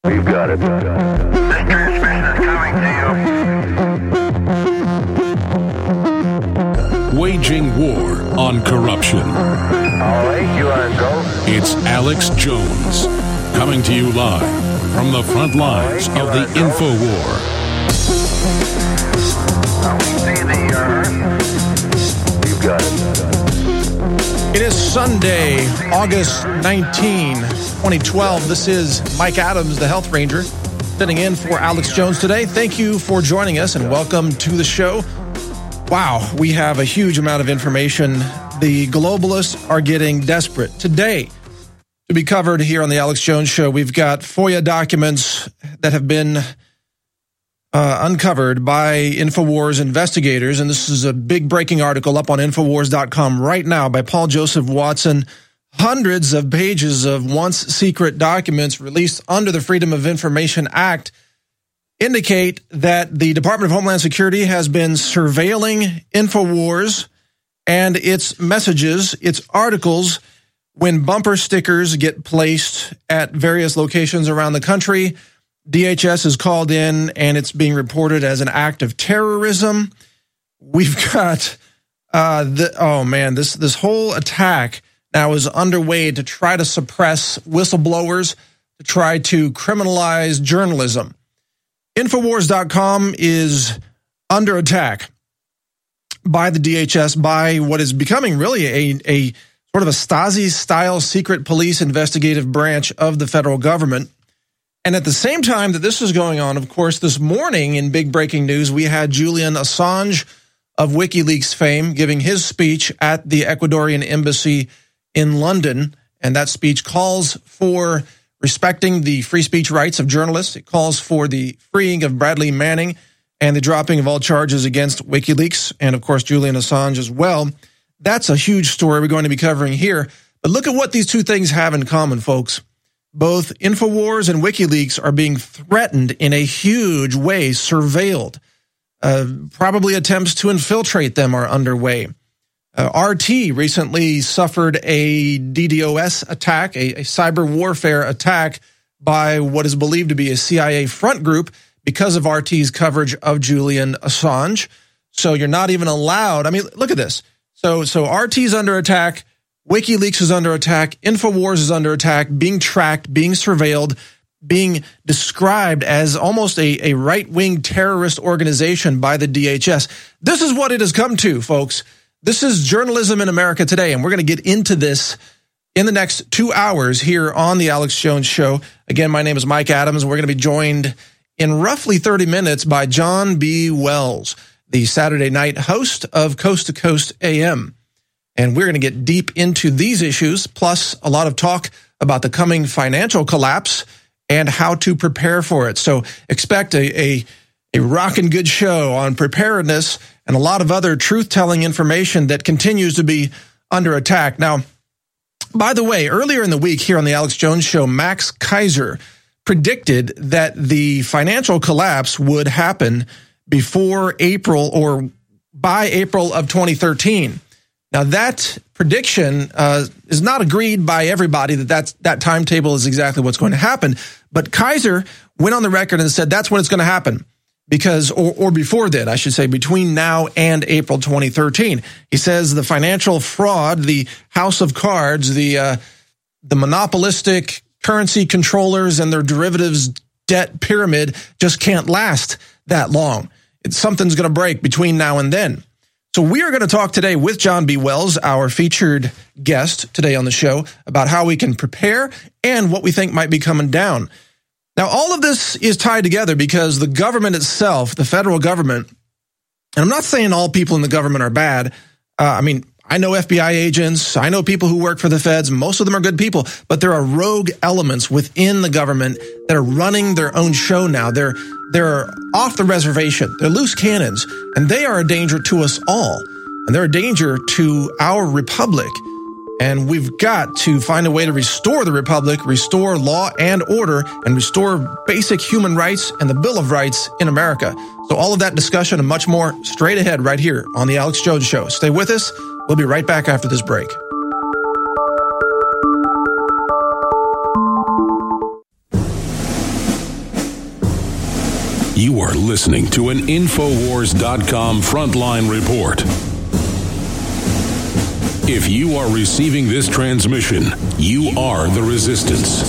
You've got it. This transmission is coming to you. Waging war on corruption. All right, you are go. It's Alex Jones, coming to you live from the front lines of the InfoWar. You've got it. It is Sunday, August 19, 2012. This is Mike Adams, the Health Ranger, sitting in for Alex Jones today. Thank you for joining us and welcome to the show. Wow, we have a huge amount of information. The globalists are getting desperate. Today, to be covered here on the Alex Jones Show, we've got FOIA documents that have been uncovered by InfoWars investigators, and this is a big breaking article up on Infowars.com right now by Paul Joseph Watson. Hundreds of pages of once secret documents released under the Freedom of Information Act indicate that the Department of Homeland Security has been surveilling InfoWars and its messages, its articles, when bumper stickers get placed at various locations around the country. DHS is called in, and it's being reported as an act of terrorism. We've got, this whole attack now is underway to try to suppress whistleblowers, to try to criminalize journalism. Infowars.com is under attack by the DHS, by what is becoming really a sort of a Stasi-style secret police investigative branch of the federal government. And at the same time that this is going on, of course, this morning in big breaking news, we had Julian Assange of WikiLeaks fame giving his speech at the Ecuadorian embassy in London. And that speech calls for respecting the free speech rights of journalists. It calls for the freeing of Bradley Manning and the dropping of all charges against WikiLeaks and, of course, Julian Assange as well. That's a huge story we're going to be covering here. But look at what these two things have in common, folks. Both InfoWars and WikiLeaks are being threatened in a huge way, surveilled. Probably attempts to infiltrate them are underway. RT recently suffered a DDoS attack, a cyber warfare attack by what is believed to be a CIA front group because of RT's coverage of Julian Assange. So you're not even allowed. I mean, look at this. So RT's under attack. WikiLeaks is under attack. InfoWars is under attack, being tracked, being surveilled, being described as almost a right-wing terrorist organization by the DHS. This is what it has come to, folks. This is journalism in America today, and we're going to get into this in the next 2 hours here on the Alex Jones Show. Again, my name is Mike Adams, and we're going to be joined in roughly 30 minutes by John B. Wells, the Saturday night host of Coast to Coast AM. And we're going to get deep into these issues, plus a lot of talk about the coming financial collapse and how to prepare for it. So expect a rockin' good show on preparedness and a lot of other truth-telling information that continues to be under attack. Now, by the way, earlier in the week here on the Alex Jones Show, Max Kaiser predicted that the financial collapse would happen before April or by April of 2013. Now, that prediction is not agreed by everybody that timetable is exactly what's going to happen. But Kaiser went on the record and said that's when it's going to happen because, or before then, I should say, between now and April 2013. He says the financial fraud, the house of cards, the monopolistic currency controllers and their derivatives debt pyramid just can't last that long. Something's going to break between now and then. So we are going to talk today with John B. Wells, our featured guest today on the show, about how we can prepare and what we think might be coming down. Now, all of this is tied together because the government itself, the federal government, and I'm not saying all people in the government are bad. I know FBI agents. I know people who work for the feds. Most of them are good people, but there are rogue elements within the government that are running their own show now. They're off the reservation. They're loose cannons, and they are a danger to us all. And they're a danger to our republic. And we've got to find a way to restore the republic, restore law and order, and restore basic human rights and the Bill of Rights in America. So all of that discussion and much more straight ahead right here on The Alex Jones Show. Stay with us. We'll be right back after this break. You are listening to an Infowars.com Frontline Report. If you are receiving this transmission, you are the resistance.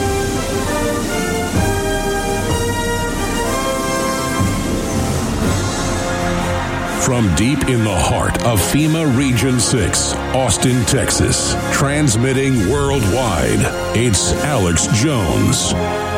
From deep in the heart of FEMA Region 6, Austin, Texas, transmitting worldwide, it's Alex Jones.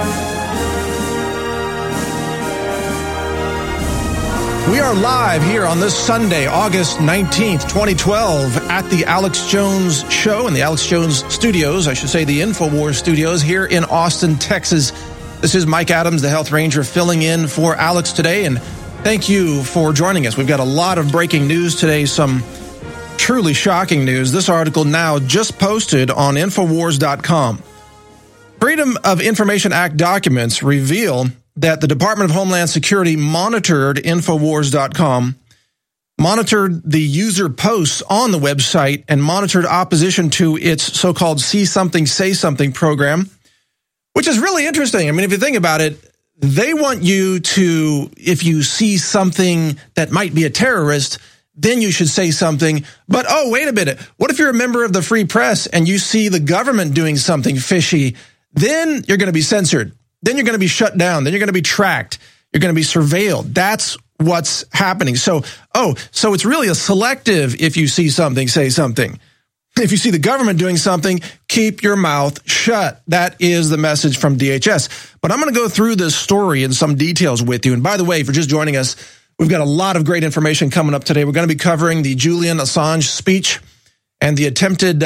We are live here on this Sunday, August 19th, 2012, at the Alex Jones Show in the Alex Jones Studios, I should say the InfoWars Studios here in Austin, Texas. This is Mike Adams, the Health Ranger, filling in for Alex today, and thank you for joining us. We've got a lot of breaking news today, some truly shocking news. This article now just posted on Infowars.com. Freedom of Information Act documents reveal that the Department of Homeland Security monitored Infowars.com, monitored the user posts on the website, and monitored opposition to its so-called See Something, Say Something program, which is really interesting. I mean, if you think about it, they want you to, if you see something that might be a terrorist, then you should say something. But, oh, wait a minute. What if you're a member of the free press and you see the government doing something fishy? Then you're going to be censored. Then you're going to be shut down. Then you're going to be tracked. You're going to be surveilled. That's what's happening. So it's really a selective if you see something, say something. If you see the government doing something, keep your mouth shut. That is the message from DHS. But I'm going to go through this story in some details with you. And by the way, if you're just joining us, we've got a lot of great information coming up today. We're going to be covering the Julian Assange speech and the attempted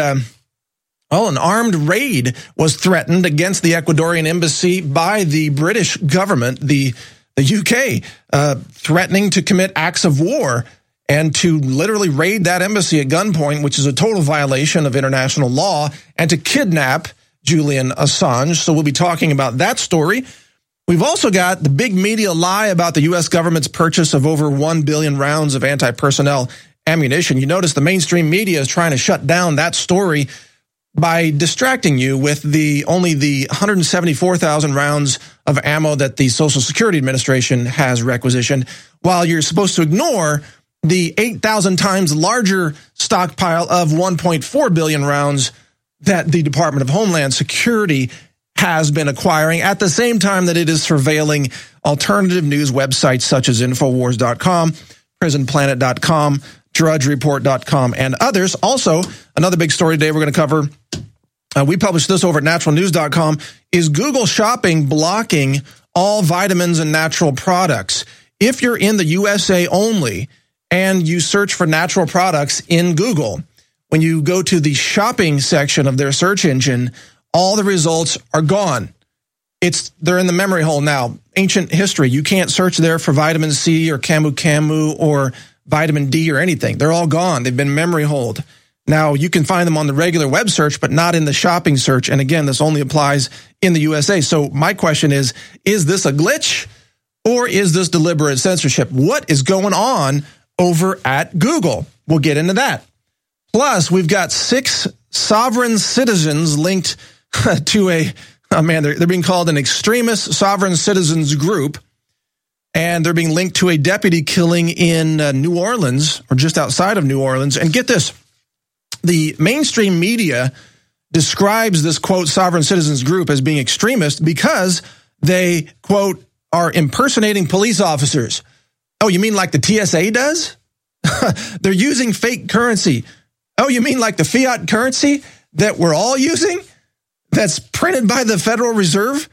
an armed raid was threatened against the Ecuadorian embassy by the British government, the UK, threatening to commit acts of war and to literally raid that embassy at gunpoint, which is a total violation of international law, and to kidnap Julian Assange. So we'll be talking about that story. We've also got the big media lie about the U.S. government's purchase of over 1 billion rounds of anti-personnel ammunition. You notice the mainstream media is trying to shut down that story by distracting you with only the 174,000 rounds of ammo that the Social Security Administration has requisitioned, while you're supposed to ignore the 8,000 times larger stockpile of 1.4 billion rounds that the Department of Homeland Security has been acquiring at the same time that it is surveilling alternative news websites such as Infowars.com, PrisonPlanet.com, DrudgeReport.com, and others. Also, another big story today we're going to cover, we published this over at naturalnews.com, is Google Shopping blocking all vitamins and natural products. If you're in the USA only and you search for natural products in Google, when you go to the shopping section of their search engine, all the results are gone. They're in the memory hole now. Ancient history. You can't search there for vitamin C or camu or vitamin D or anything. They're all gone. They've been memory holed. Now, you can find them on the regular web search, but not in the shopping search. And again, this only applies in the USA. So my question is this a glitch or is this deliberate censorship? What is going on over at Google? We'll get into that. Plus, we've got 6 sovereign citizens linked to they're being called an extremist sovereign citizens group. And they're being linked to a deputy killing in New Orleans, or just outside of New Orleans. And get this, the mainstream media describes this, quote, sovereign citizens group as being extremist because they, quote, are impersonating police officers. Oh, you mean like the TSA does? They're using fake currency. Oh, you mean like the fiat currency that we're all using? That's printed by the Federal Reserve?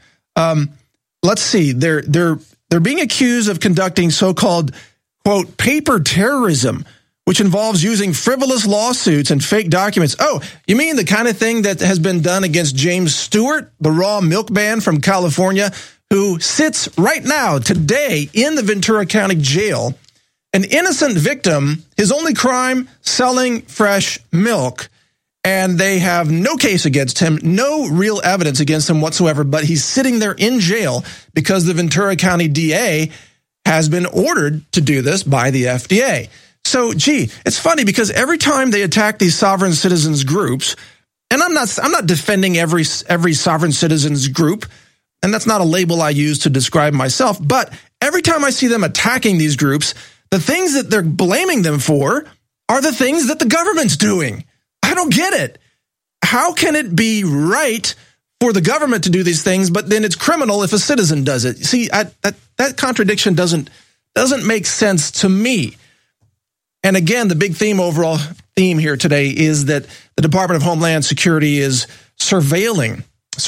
Let's see, they're being accused of conducting so-called, quote, paper terrorism, which involves using frivolous lawsuits and fake documents. Oh, you mean the kind of thing that has been done against James Stewart, the raw milk man from California, who sits right now, today, in the Ventura County Jail, an innocent victim, his only crime, selling fresh milk. And they have no case against him, no real evidence against him whatsoever, but he's sitting there in jail because the Ventura County DA has been ordered to do this by the FDA. So, it's funny because every time they attack these sovereign citizens groups, and I'm not defending every sovereign citizens group, and that's not a label I use to describe myself, but every time I see them attacking these groups, the things that they're blaming them for are the things that the government's doing. I don't get it. How can it be right for the government to do these things, but then it's criminal if a citizen does it? See, that contradiction doesn't make sense to me. And again, the big overall theme here today is that the Department of Homeland Security is surveilling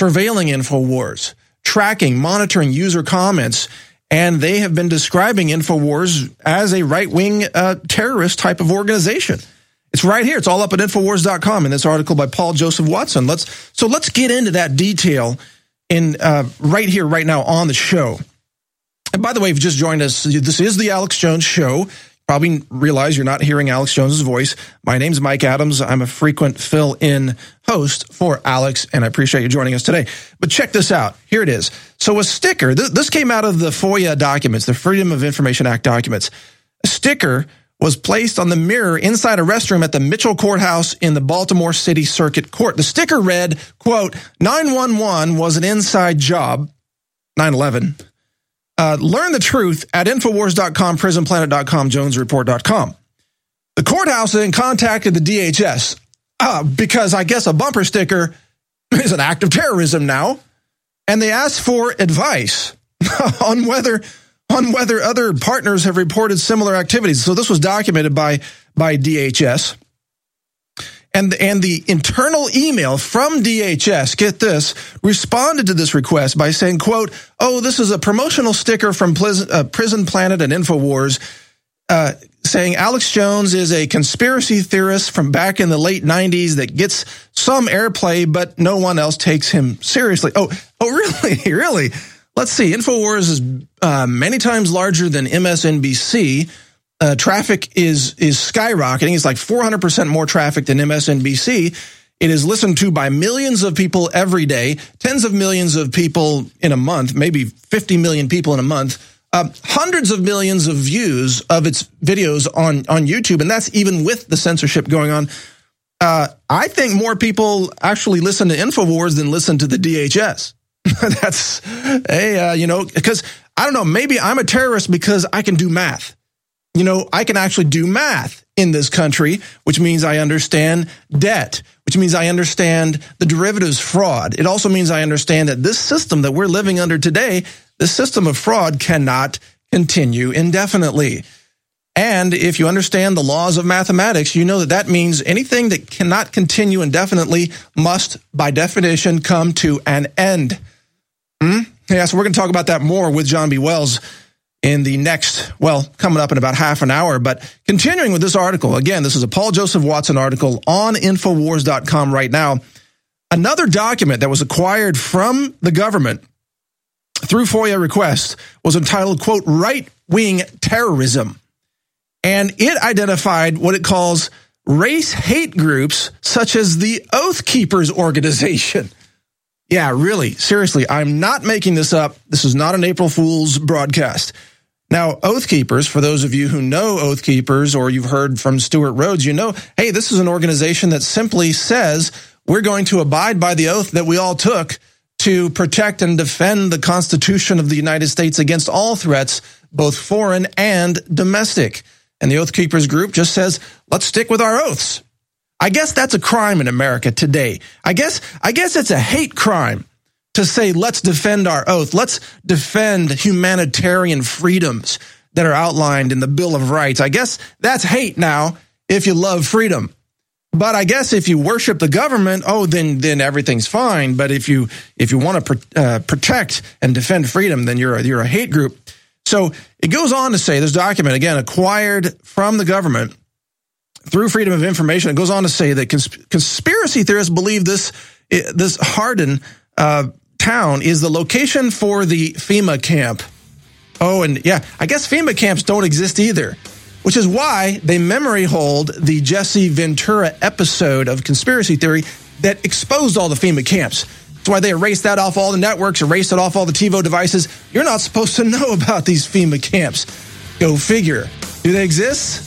InfoWars, tracking, monitoring user comments, and they have been describing InfoWars as a right-wing terrorist type of organization. It's right here. It's all up at Infowars.com in this article by Paul Joseph Watson. Let's get into that detail in right here, right now on the show. And by the way, if you just joined us, this is the Alex Jones Show. Probably realize you're not hearing Alex Jones's voice. My name's Mike Adams. I'm a frequent fill-in host for Alex, and I appreciate you joining us today. But check this out. Here it is. So a sticker, this came out of the FOIA documents, the Freedom of Information Act documents. A sticker was placed on the mirror inside a restroom at the Mitchell Courthouse in the Baltimore City Circuit Court. The sticker read, quote, 911 was an inside job, 9/11. Learn the truth at Infowars.com, PrisonPlanet.com, JonesReport.com. The courthouse then contacted the DHS because I guess a bumper sticker is an act of terrorism now, and they asked for advice on whether other partners have reported similar activities. So this was documented by DHS. And the internal email from DHS, get this, responded to this request by saying, quote, oh, this is a promotional sticker from Prison Planet and InfoWars saying Alex Jones is a conspiracy theorist from back in the late 90s that gets some airplay, but no one else takes him seriously. Oh, really? Really? Let's see. InfoWars is many times larger than MSNBC. Traffic is skyrocketing. It's like 400% more traffic than MSNBC. It is listened to by millions of people every day, tens of millions of people in a month, maybe 50 million people in a month, hundreds of millions of views of its videos on YouTube, and that's even with the censorship going on. I think more people actually listen to InfoWars than listen to the DHS. That's, because I don't know, maybe I'm a terrorist because I can do math. I can actually do math in this country, which means I understand debt, which means I understand the derivatives fraud. It also means I understand that this system that we're living under today, this system of fraud cannot continue indefinitely. And if you understand the laws of mathematics, you know that means anything that cannot continue indefinitely must, by definition, come to an end. Yeah, so we're going to talk about that more with John B. Wells in the next, coming up in about half an hour. But continuing with this article, again, this is a Paul Joseph Watson article on Infowars.com right now. Another document that was acquired from the government through FOIA request was entitled, quote, right-wing terrorism. And it identified what it calls race hate groups such as the Oath Keepers organization. Yeah, really, seriously, I'm not making this up. This is not an April Fool's broadcast. Now, Oath Keepers, for those of you who know Oath Keepers or you've heard from Stuart Rhodes, hey, this is an organization that simply says we're going to abide by the oath that we all took to protect and defend the Constitution of the United States against all threats, both foreign and domestic. And the Oath Keepers group just says, let's stick with our oaths. I guess that's a crime in America today. I guess it's a hate crime to say, let's defend our oath. Let's defend humanitarian freedoms that are outlined in the Bill of Rights. I guess that's hate now if you love freedom. But I guess if you worship the government, then everything's fine. But if you want to protect and defend freedom, then you're a hate group. So it goes on to say, this document, again, acquired from the government through Freedom of Information, it goes on to say that conspiracy theorists believe this Hardin town is the location for the FEMA camp. Oh, and yeah, I guess FEMA camps don't exist either, which is why they memory hold the Jesse Ventura episode of Conspiracy Theory that exposed all the FEMA camps. That's why they erased that off all the networks, erased it off all the TiVo devices. You're not supposed to know about these FEMA camps. Go figure. Do they exist?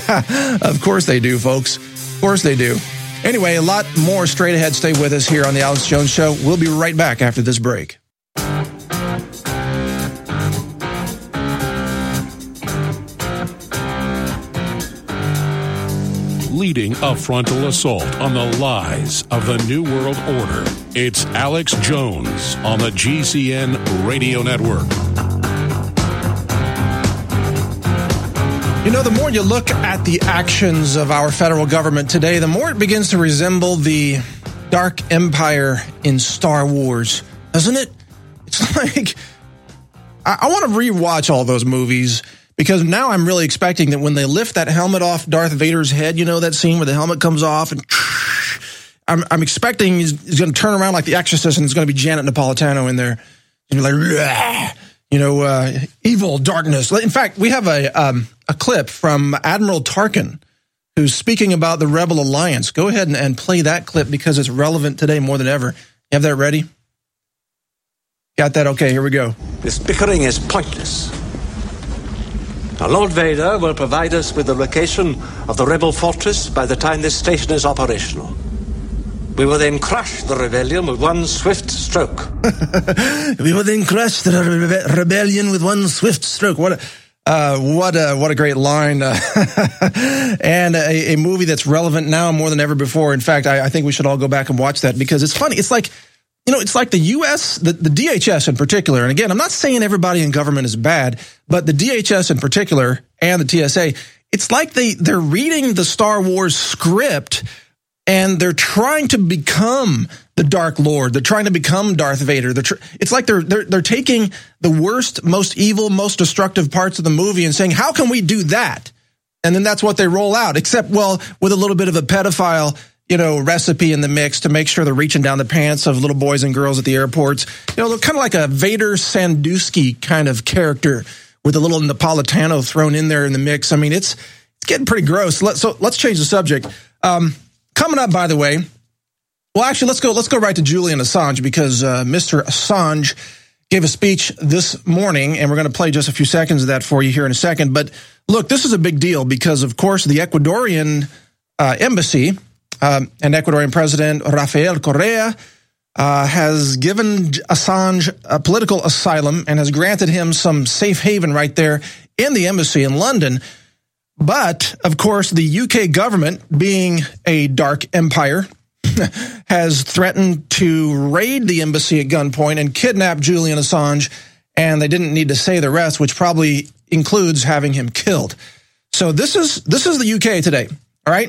Of course they do, folks. Of course they do. Anyway, a lot more straight ahead. Stay with us here on The Alex Jones Show. We'll be right back after this break. leading a frontal assault on the lies of the New World Order. It's Alex Jones on the GCN Radio Network. You know, the more you look at the actions of our federal government today, the more it begins to resemble the Dark Empire in Star Wars, doesn't it? It's like, I want to rewatch all those movies, because now I'm really expecting that when they lift that helmet off Darth Vader's head, you know, that scene where the helmet comes off, and I'm expecting he's going to turn around like The Exorcist, and it's going to be Janet Napolitano in there. And like, you know, evil darkness. In fact, we have a clip from Admiral Tarkin, who's speaking about the Rebel Alliance. Go ahead and play that clip, because it's relevant today more than ever. You have that ready? Got that? Okay, here we go. This bickering is pointless. Now, Lord Vader will provide us with the location of the rebel fortress by the time this station is operational. We will then crush the rebellion with one swift stroke. We will then crush the rebellion with one swift stroke. What a great line. And a movie that's relevant now more than ever before. In fact, I think we should all go back and watch that, because it's funny. It's like, you know, it's like the U.S., the DHS in particular, and again, I'm not saying everybody in government is bad, but the DHS in particular and the TSA, it's like they're reading the Star Wars script, and they're trying to become the Dark Lord. They're trying to become Darth Vader. It's like they're taking the worst, most evil, most destructive parts of the movie and saying, how can we do that? And then that's what they roll out, except, well, with a little bit of a pedophile, you know, recipe in the mix to make sure they're reaching down the pants of little boys and girls at the airports. You know, they're kind of like a Vader Sandusky kind of character with a little Napolitano thrown in there in the mix. I mean, it's getting pretty gross. Let's change the subject. Coming up, by the way, well, actually, let's go right to Julian Assange, because Mr. Assange gave a speech this morning, and we're going to play just a few seconds of that for you here in a second. But look, this is a big deal, because, of course, the Ecuadorian embassy and Ecuadorian President Rafael Correa has given Assange a political asylum and has granted him some safe haven right there in the embassy in London. But, of course, the UK government, being a dark empire, has threatened to raid the embassy at gunpoint and kidnap Julian Assange, and they didn't need to say the rest, which probably includes having him killed. So this is the UK today, all right?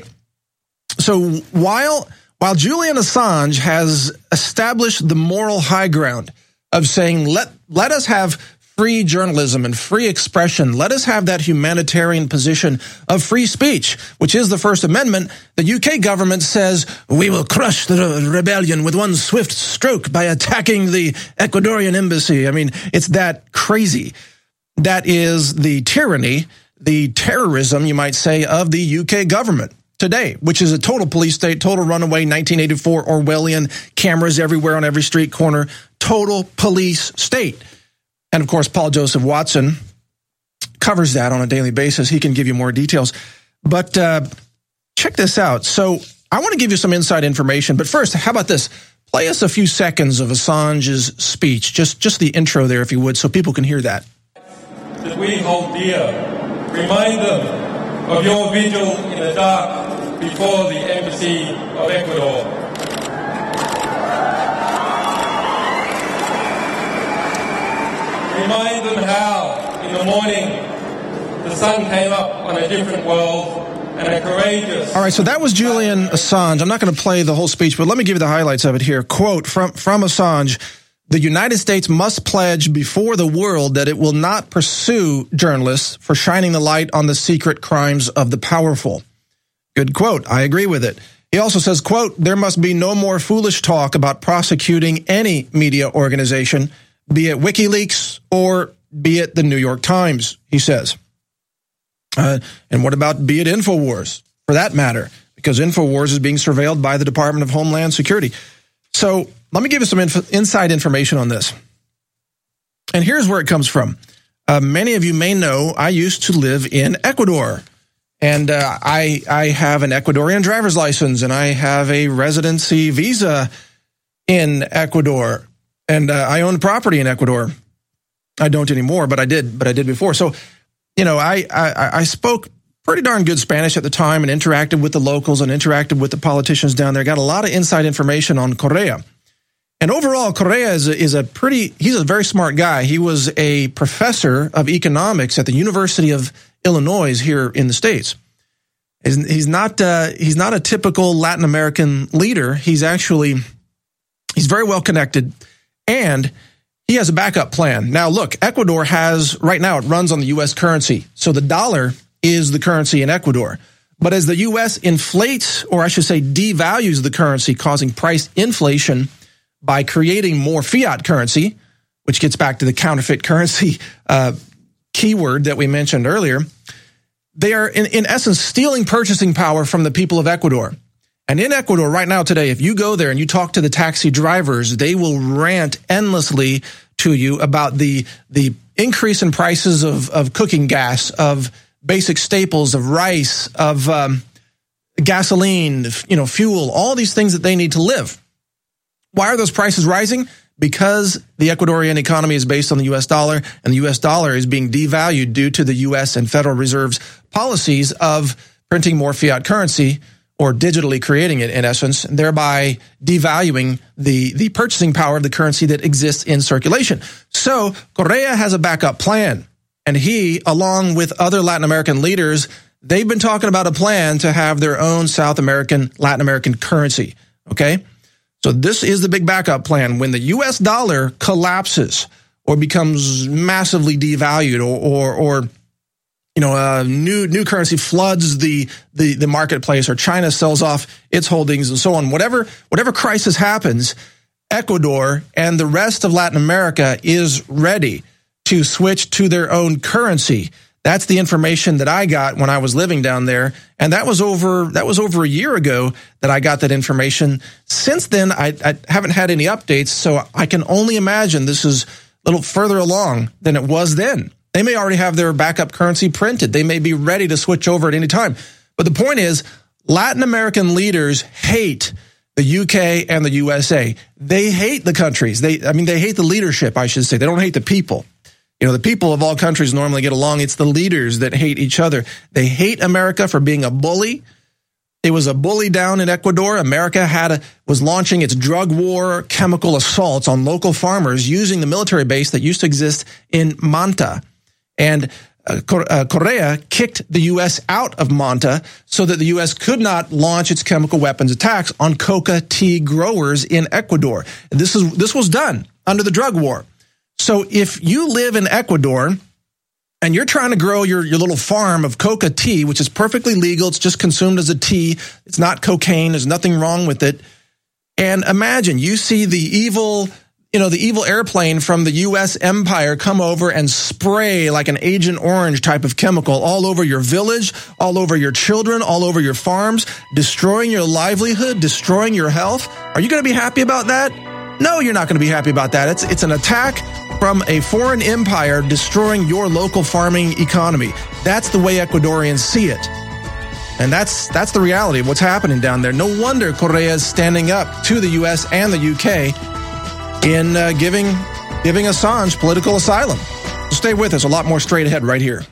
So while Julian Assange has established the moral high ground of saying, let us have free journalism and free expression, let us have that humanitarian position of free speech, which is the First Amendment, the UK government says, we will crush the rebellion with one swift stroke by attacking the Ecuadorian embassy. I mean, it's that crazy. That is the tyranny, the terrorism, you might say, of the UK government today, which is a total police state, total runaway 1984 Orwellian, cameras everywhere on every street corner, total police state. And, of course, Paul Joseph Watson covers that on a daily basis. He can give you more details. But check this out. So I want to give you some inside information. But first, how about this? Play us a few seconds of Assange's speech, just the intro there, if you would, so people can hear that. That we hold dear. Remind them of your vigil in the dark before the embassy of Ecuador. Remind them how, in the morning, the sun came up on a different world, and a courageous... All right, so that was Julian Assange. I'm not going to play the whole speech, but let me give you the highlights of it here. Quote from Assange, the United States must pledge before the world that it will not pursue journalists for shining the light on the secret crimes of the powerful. Good quote. I agree with it. He also says, quote, there must be no more foolish talk about prosecuting any media organization, be it WikiLeaks or be it the New York Times, he says. And what about be it InfoWars, for that matter, because InfoWars is being surveilled by the Department of Homeland Security. So let me give you some inside information on this. And here's where it comes from. Many of you may know I used to live in Ecuador. And I have an Ecuadorian driver's license, and I have a residency visa in Ecuador. And I own property in Ecuador. I don't anymore, but I did before. So, you know, I spoke pretty darn good Spanish at the time and interacted with the locals and interacted with the politicians down there. Got a lot of inside information on Correa. And overall, Correa he's a very smart guy. He was a professor of economics at the University of Illinois here in the States. He's not a typical Latin American leader. He's very well connected, and he has a backup plan. Now, look, Ecuador right now, it runs on the U.S. currency. So the dollar is the currency in Ecuador. But as the U.S. inflates, or I should say devalues the currency, causing price inflation by creating more fiat currency, which gets back to the counterfeit currency keyword that we mentioned earlier, they are, in essence, stealing purchasing power from the people of Ecuador. And in Ecuador right now today, if you go there and you talk to the taxi drivers, they will rant endlessly to you about the increase in prices of cooking gas, of basic staples, of rice, of gasoline, fuel, all these things that they need to live. Why are those prices rising? Because the Ecuadorian economy is based on the U.S. dollar, and the U.S. dollar is being devalued due to the U.S. and Federal Reserve's policies of printing more fiat currency, or digitally creating it, in essence, thereby devaluing the purchasing power of the currency that exists in circulation. So Correa has a backup plan, and he, along with other Latin American leaders, they've been talking about a plan to have their own Latin American currency, okay? So this is the big backup plan. When the U.S. dollar collapses or becomes massively devalued, or new currency floods the marketplace, or China sells off its holdings and so on, whatever crisis happens, Ecuador and the rest of Latin America is ready to switch to their own currency. That's the information that I got when I was living down there, and that was over a year ago that I got that information. Since then, I haven't had any updates, so I can only imagine this is a little further along than it was then. They may already have their backup currency printed. They may be ready to switch over at any time. But the point is, Latin American leaders hate the UK and the USA. They hate the countries. They hate the leadership, I should say. They don't hate the people. The people of all countries normally get along. It's the leaders that hate each other. They hate America for being a bully. It was a bully down in Ecuador. America was launching its drug war, chemical assaults on local farmers using the military base that used to exist in Manta. And Correa kicked the U.S. out of Manta so that the U.S. could not launch its chemical weapons attacks on coca tea growers in Ecuador. This was done under the drug war. So if you live in Ecuador and you're trying to grow your little farm of coca tea, which is perfectly legal, it's just consumed as a tea, it's not cocaine, there's nothing wrong with it. And imagine you see the evil airplane from the U.S. empire come over and spray like an Agent Orange type of chemical all over your village, all over your children, all over your farms, destroying your livelihood, destroying your health. Are you going to be happy about that? No, you're not going to be happy about that. It's an attack from a foreign empire destroying your local farming economy. That's the way Ecuadorians see it. And that's the reality of what's happening down there. No wonder Correa is standing up to the U.S. and the U.K. in giving Assange political asylum. So stay with us. A lot more straight ahead right here.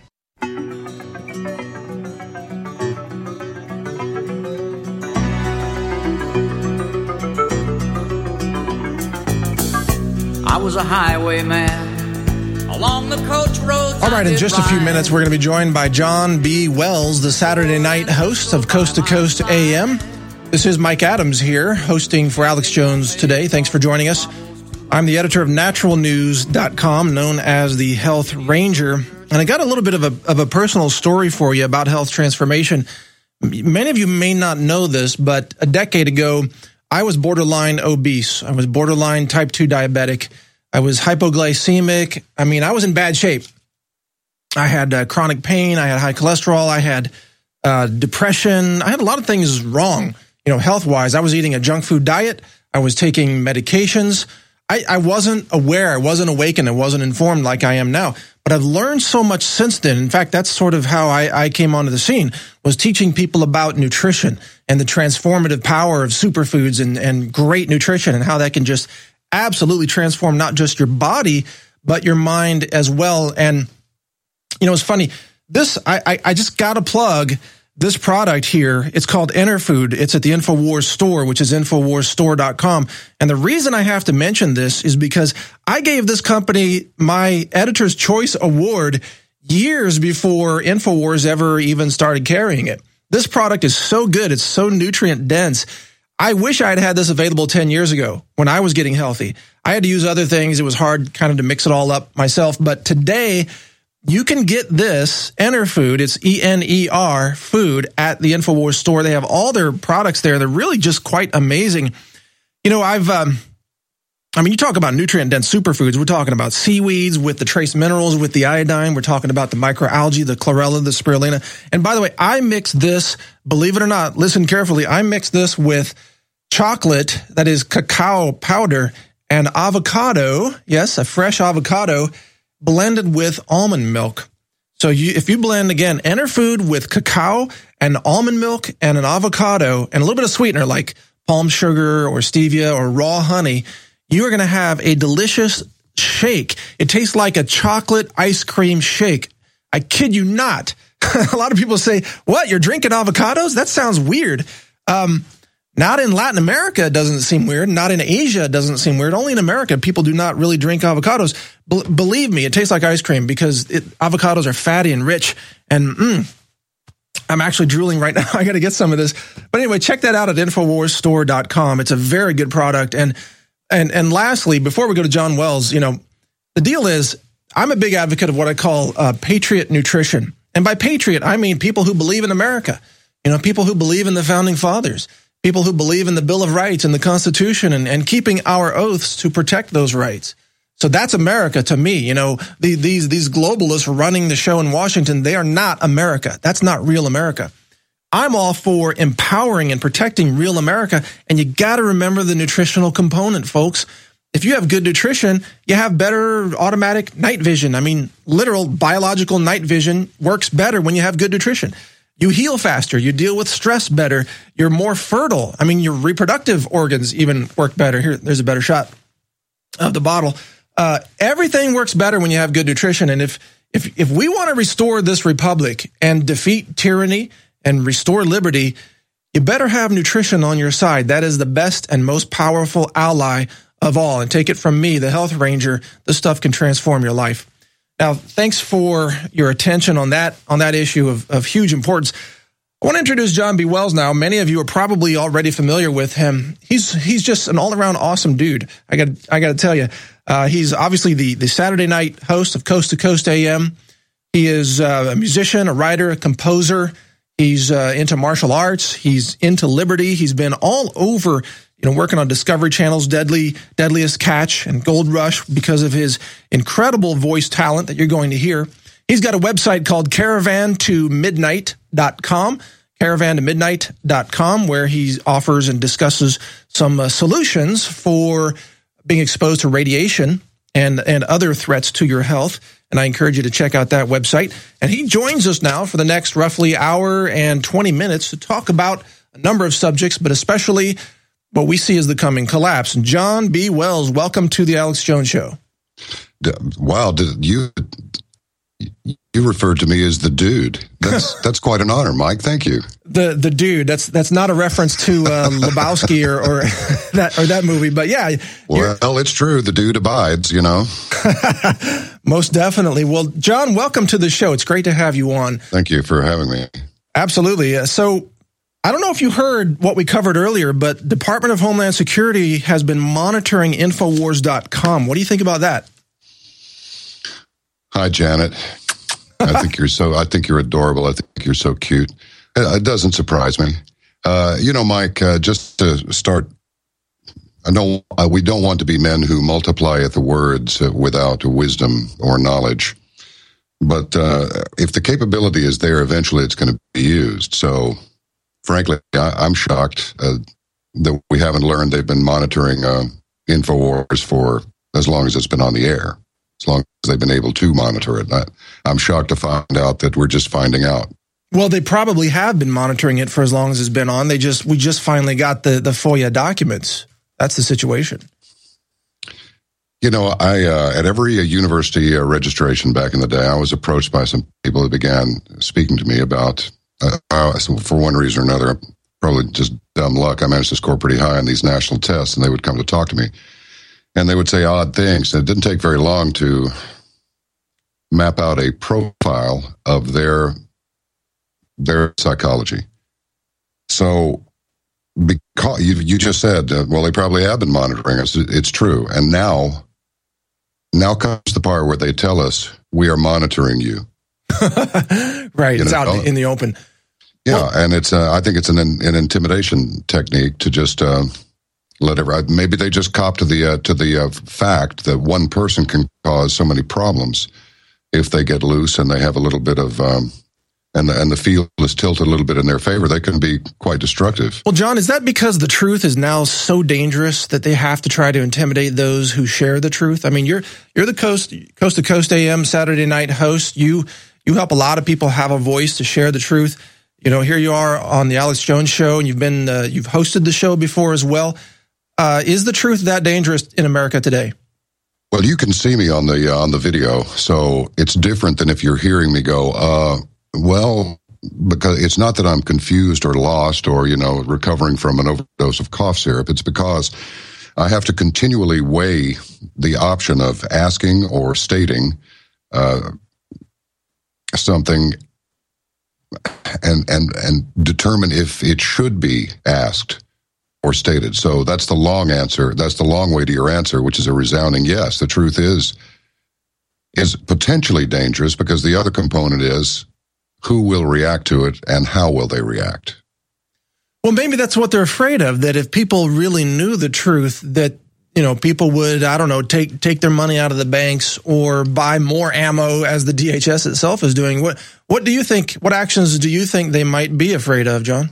I was a highwayman along the coach roads. All right, in just a few minutes, we're going to be joined by John B. Wells, the Saturday night host of Coast to Coast AM. This is Mike Adams here, hosting for Alex Jones today. Thanks for joining us. I'm the editor of naturalnews.com, known as the Health Ranger. And I got a little bit of a personal story for you about health transformation. Many of you may not know this, but a decade ago, I was borderline obese. I was borderline type 2 diabetic. I was hypoglycemic. I was in bad shape. I had chronic pain. I had high cholesterol. I had depression. I had a lot of things wrong, health-wise. I was eating a junk food diet. I was taking medications. I wasn't aware. I wasn't awakened. I wasn't informed like I am now. But I've learned so much since then. In fact, that's sort of how I came onto the scene, was teaching people about nutrition and the transformative power of superfoods and great nutrition, and how that can just absolutely transform not just your body, but your mind as well. And, it's funny. this, I just got to plug this product here. It's called Interfood. It's at the InfoWars store, which is InfoWarsStore.com. And the reason I have to mention this is because I gave this company my Editor's Choice Award years before InfoWars ever even started carrying it. This product is so good. It's so nutrient dense. I wish I had had this available 10 years ago when I was getting healthy. I had to use other things. It was hard kind of to mix it all up myself. But today, you can get this Interfood. It's ENER food at the InfoWars store. They have all their products there. They're really just quite amazing. You know, you talk about nutrient-dense superfoods. We're talking about seaweeds with the trace minerals, with the iodine. We're talking about the microalgae, the chlorella, the spirulina. And by the way, I mix this, believe it or not, listen carefully, I mix this with chocolate, that is cacao powder, and avocado, yes, a fresh avocado, blended with almond milk. So if you blend, again, Interfood with cacao and almond milk and an avocado and a little bit of sweetener like palm sugar or stevia or raw honey, you are going to have a delicious shake. It tastes like a chocolate ice cream shake. I kid you not. A lot of people say, what, you're drinking avocados? That sounds weird. Not in Latin America, it doesn't seem weird. Not in Asia, it doesn't seem weird. Only in America, people do not really drink avocados. Believe me, it tastes like ice cream because avocados are fatty and rich. And I'm actually drooling right now. I got to get some of this. But anyway, check that out at InfoWarsStore.com. It's a very good product. And lastly, before we go to John Wells, you know, the deal is I'm a big advocate of what I call patriot nutrition. And by patriot, I mean people who believe in America, you know, people who believe in the founding fathers, people who believe in the Bill of Rights and the Constitution and keeping our oaths to protect those rights. So that's America to me. You know, these globalists running the show in Washington, they are not America. That's not real America. I'm all for empowering and protecting real America. And you got to remember the nutritional component, folks. If you have good nutrition, you have better automatic night vision. I mean, literal biological night vision works better when you have good nutrition. You heal faster. You deal with stress better. You're more fertile. I mean, your reproductive organs even work better. Here, there's a better shot of the bottle. Everything works better when you have good nutrition. And if we want to restore this republic and defeat tyranny and restore liberty, you better have nutrition on your side. That is the best and most powerful ally of all. And take it from me, the Health Ranger, this stuff can transform your life. Now, thanks for your attention on that issue of huge importance. I want to introduce John B. Wells now. Many of you are probably already familiar with him. He's just an all-around awesome dude. I got to tell you. He's obviously the Saturday night host of Coast to Coast AM. He is a musician, a writer, a composer. He's into martial arts. He's into liberty. He's been all over, you know, working on Discovery Channel's Deadliest Catch and Gold Rush because of his incredible voice talent that you're going to hear. He's got a website called caravantomidnight.com, caravantomidnight.com, where he offers and discusses some solutions for being exposed to radiation and other threats to your health. And I encourage you to check out that website. And he joins us now for the next roughly hour and 20 minutes to talk about a number of subjects, but especially what we see as the coming collapse. And John B. Wells, welcome to the Alex Jones Show. Wow, you referred to me as the dude. That's quite an honor, Mike. Thank you. The dude. That's not a reference to Lebowski or that movie, but yeah. Well, it's true. The dude abides. You know. Most definitely. Well, John, welcome to the show. It's great to have you on. Thank you for having me. Absolutely. So, I don't know if you heard what we covered earlier, but Department of Homeland Security has been monitoring Infowars.com. What do you think about that? Hi, Janet. I think you're adorable. I think you're so cute. It doesn't surprise me. You know, Mike, just to start, we don't want to be men who multiply the words without wisdom or knowledge. But if the capability is there, eventually it's going to be used. So, frankly, I'm shocked that we haven't learned they've been monitoring InfoWars for as long as it's been on the air, as long as they've been able to monitor it. I'm shocked to find out that we're just finding out. Well, they probably have been monitoring it for as long as it's been on. We just finally got the FOIA documents. That's the situation. You know, I at every university registration back in the day, I was approached by some people who began speaking to me about, for one reason or another, probably just dumb luck, I managed to score pretty high on these national tests, and they would come to talk to me. And they would say odd things. And it didn't take very long to map out a profile of their psychology. So, because you just said, well, they probably have been monitoring us. It's true. And now comes the part where they tell us we are monitoring you. Right. It's out in the open. Yeah. Well, and it's, I think it's an intimidation technique to just, maybe they just cop to the fact that one person can cause so many problems if they get loose and they have a little bit of, and the field is tilted a little bit in their favor. They can be quite destructive. Well, John, is that because the truth is now so dangerous that they have to try to intimidate those who share the truth? I mean, you're the Coast to Coast AM Saturday night host. You help a lot of people have a voice to share the truth. You know, here you are on the Alex Jones Show, and you've hosted the show before as well. Is the truth that dangerous in America today? Well, you can see me on the video, so it's different than if you're hearing me go, well, because it's not that I'm confused or lost or, recovering from an overdose of cough syrup. It's because I have to continually weigh the option of asking or stating something and determine if it should be asked or stated. So that's the long answer. That's the long way to your answer, which is a resounding yes. The truth is potentially dangerous because the other component is who will react to it and how will they react. Well, maybe that's what they're afraid of, that if people really knew the truth, that, people would, I don't know, take their money out of the banks or buy more ammo as the DHS itself is doing. What do you think, what actions do you think they might be afraid of, John?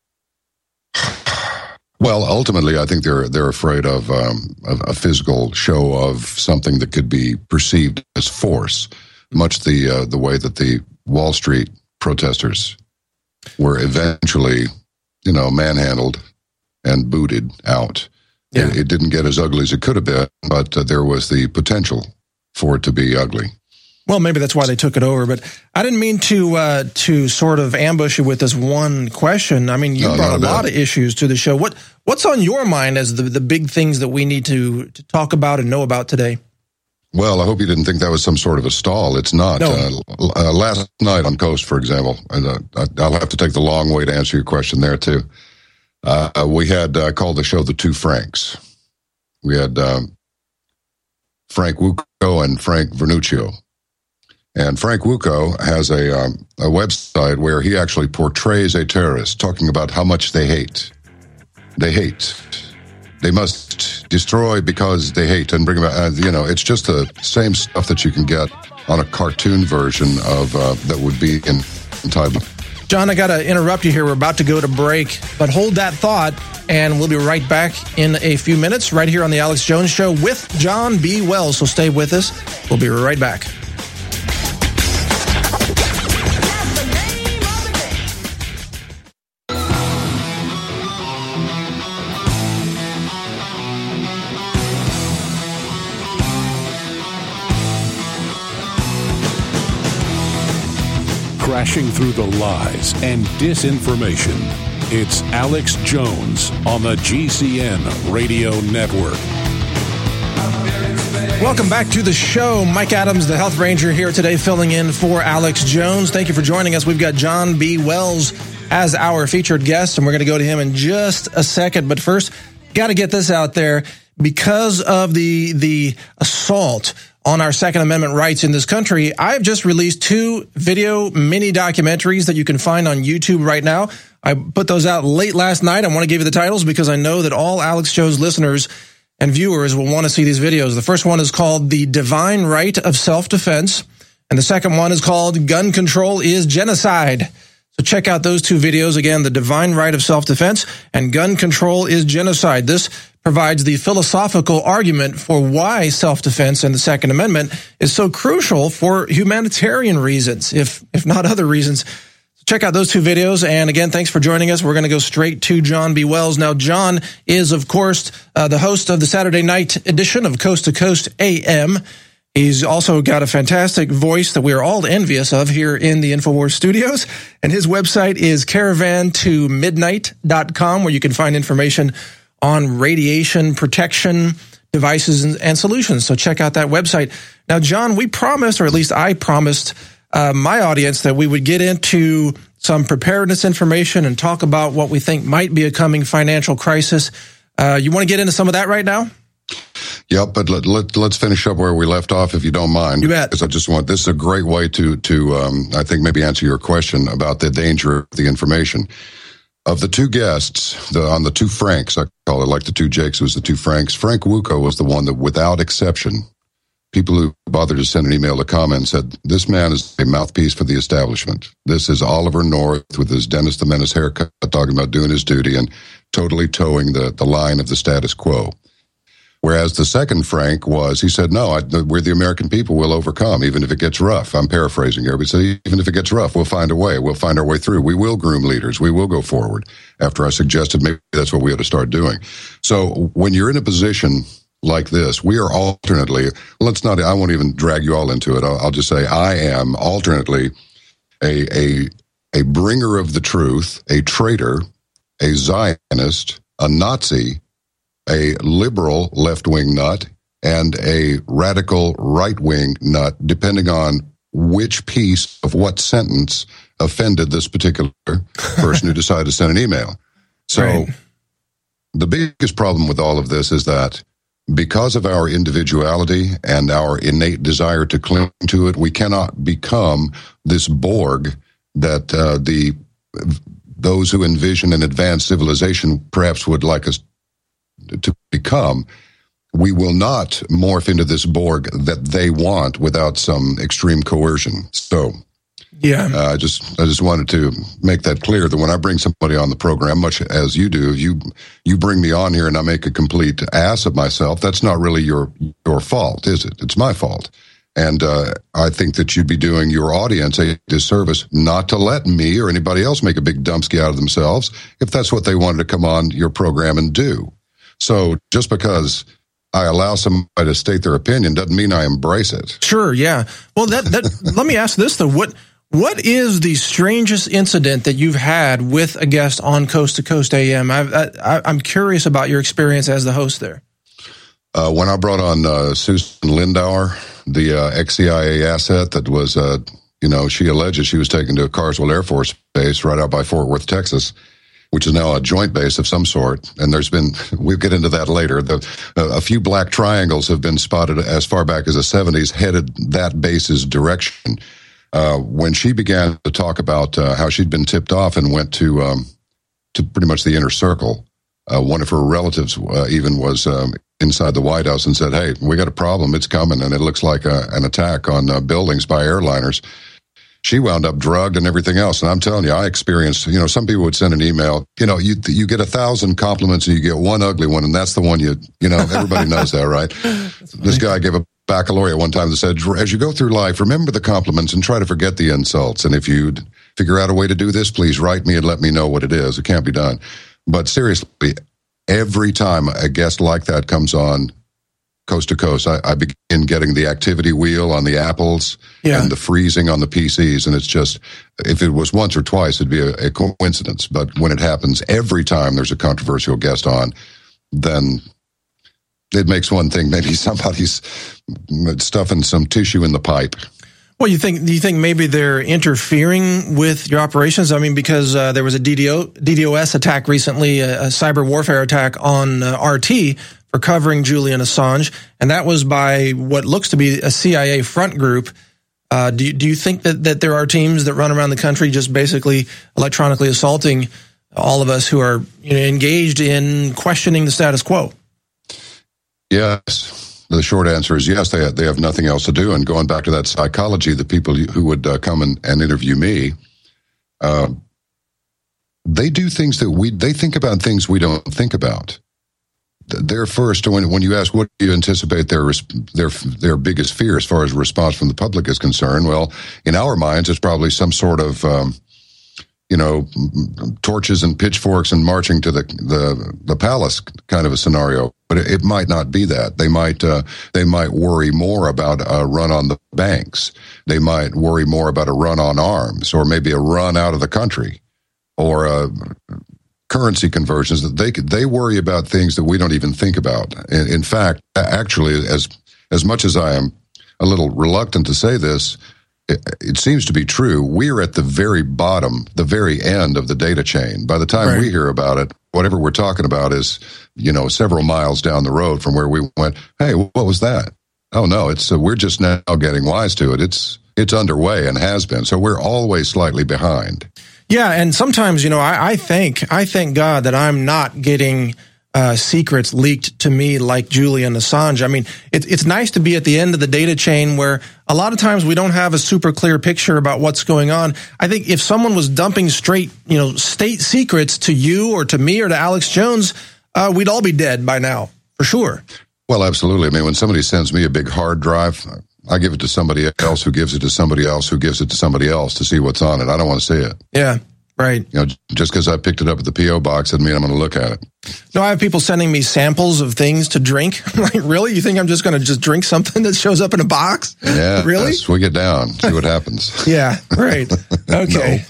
Well, ultimately, I think they're afraid of a physical show of something that could be perceived as force, much the way that the Wall Street protesters were eventually, manhandled and booted out. Yeah. It didn't get as ugly as it could have been, but there was the potential for it to be ugly. Well, maybe that's why they took it over, but I didn't mean to sort of ambush you with this one question. I mean, you brought a lot of issues to the show. What's on your mind as the big things that we need to talk about and know about today? Well, I hope you didn't think that was some sort of a stall. It's not. No. Last night on Coast, for example, I'll have to take the long way to answer your question there, too. We had called the show The Two Franks. We had Frank Wuko and Frank Vernuccio. And Frank Wuko has a website where he actually portrays a terrorist, talking about how much they hate. They hate. They must destroy because they hate and bring about, it's just the same stuff that you can get on a cartoon version of that would be in Thailand. John, I got to interrupt you here. We're about to go to break, but hold that thought, and we'll be right back in a few minutes right here on the Alex Jones Show with John B. Wells. So stay with us. We'll be right back. Crashing through the lies and disinformation. It's Alex Jones on the GCN Radio Network. Welcome back to the show. Mike Adams, the Health Ranger, here today filling in for Alex Jones. Thank you for joining us. We've got John B. Wells as our featured guest, and we're going to go to him in just a second. But first, got to get this out there. Because of the assault on our Second Amendment rights in this country, I've just released 2 video mini documentaries that you can find on YouTube right now. I put those out late last night. I want to give you the titles because I know that all Alex Jones listeners and viewers will want to see these videos. The first one is called The Divine Right of Self-Defense, and the second one is called Gun Control is Genocide. So check out those 2 videos. Again, The Divine Right of Self-Defense and Gun Control is Genocide. This provides the philosophical argument for why self-defense and the Second Amendment is so crucial for humanitarian reasons, if not other reasons. check out those two videos. And again, thanks for joining us. We're going to go straight to John B. Wells. Now, John is, of course, the host of the Saturday night edition of Coast to Coast AM. He's also got a fantastic voice that we are all envious of here in the InfoWars studios. And his website is caravantomidnight.com, where you can find information on radiation protection devices and solutions. So check out that website. Now, John, we promised, or at least I promised my audience, that we would get into some preparedness information and talk about what we think might be a coming financial crisis. You want to get into some of that right now? Yep, but let's finish up where we left off, if you don't mind. You bet. Because this is a great way to I think maybe answer your question about the danger of the information. Of the two guests, on the two Franks, I call it, like the two Jakes, it was the two Franks. Frank Wuko was the one that, without exception, people who bothered to send an email to comment said, this man is a mouthpiece for the establishment. This is Oliver North with his Dennis the Menace haircut, talking about doing his duty and totally towing the line of the status quo. Whereas the second Frank he said, no, we're the American people, we'll overcome, even if it gets rough. I'm paraphrasing here, but say, even if it gets rough, we'll find a way. We'll find our way through. We will groom leaders. We will go forward. After I suggested maybe that's what we ought to start doing. So when you're in a position like this, we are alternately, I won't even drag you all into it. I'll just say I am alternately a bringer of the truth, a traitor, a Zionist, a Nazi, a liberal left-wing nut, and a radical right-wing nut, depending on which piece of what sentence offended this particular person who decided to send an email. So right. The biggest problem with all of this is that because of our individuality and our innate desire to cling to it, we cannot become this Borg that those who envision an advanced civilization perhaps would like us to become. We will not morph into this Borg that they want without some extreme coercion. So, yeah, I just wanted to make that clear that when I bring somebody on the program, much as you do, you bring me on here and I make a complete ass of myself. That's not really your fault, is it? It's my fault. And I think that you'd be doing your audience a disservice not to let me or anybody else make a big dumpski out of themselves if that's what they wanted to come on your program and do. So just because I allow somebody to state their opinion doesn't mean I embrace it. Sure, yeah. Well, that let me ask this, though. What is the strangest incident that you've had with a guest on Coast to Coast AM? I'm curious about your experience as the host there. When I brought on Susan Lindauer, the ex-CIA asset that was, she alleges she was taken to Carswell Air Force Base right out by Fort Worth, Texas, which is now a joint base of some sort. And we'll get into that later. A few black triangles have been spotted as far back as the 70s, headed that base's direction. When she began to talk about how she'd been tipped off and went to pretty much the inner circle, one of her relatives even was inside the White House and said, hey, we got a problem. It's coming. And it looks like an attack on buildings by airliners. She wound up drugged and everything else. And I'm telling you, I experienced, some people would send an email, you get 1,000 compliments and you get one ugly one. And that's the one everybody knows that, right? This guy gave a baccalaureate one time that said, as you go through life, remember the compliments and try to forget the insults. And if you'd figure out a way to do this, please write me and let me know what it is. It can't be done. But seriously, every time a guest like that comes on Coast to Coast, I begin getting the activity wheel on the Apples and the freezing on the PCs. And it's just, if it was once or twice, it'd be a coincidence. But when it happens every time there's a controversial guest on, then it makes one think maybe somebody's stuffing some tissue in the pipe. Well, do you think maybe they're interfering with your operations? I mean, because there was a DDoS attack recently, a cyber warfare attack on RT for covering Julian Assange, and that was by what looks to be a CIA front group. Do you think that there are teams that run around the country just basically electronically assaulting all of us who are engaged in questioning the status quo? Yes. The short answer is yes, they have nothing else to do. And going back to that psychology, the people who would come and interview me, they do things they think about things we don't think about. They're first, when you ask what do you anticipate their biggest fear as far as response from the public is concerned, well, in our minds, it's probably some sort of torches and pitchforks and marching to the palace kind of a scenario. But it might not be that. They might worry more about a run on the banks. They might worry more about a run on arms, or maybe a run out of the country, or currency conversions. That they worry about things that we don't even think about. In fact, actually, as much as I am a little reluctant to say this, it seems to be true. We're at the very bottom, the very end of the data chain. By the time we hear about it, whatever we're talking about is, several miles down the road from where we went, hey, what was that? Oh, no, we're just now getting wise to it. It's underway and has been. So we're always slightly behind. Yeah, and sometimes, I thank God that I'm not getting secrets leaked to me like Julian Assange. I mean, it's nice to be at the end of the data chain where a lot of times we don't have a super clear picture about what's going on. I think if someone was dumping straight, state secrets to you or to me or to Alex Jones, we'd all be dead by now, for sure. Well, absolutely. I mean, when somebody sends me a big hard drive, I give it to somebody else who gives it to somebody else who gives it to somebody else to see what's on it. I don't want to see it. Yeah. Right. Just because I picked it up at the P.O. box doesn't mean I'm going to look at it. No, I have people sending me samples of things to drink. Like, really? You think I'm just going to drink something that shows up in a box? Yeah. Really? Swig it down. See what happens. Yeah. Right. Okay.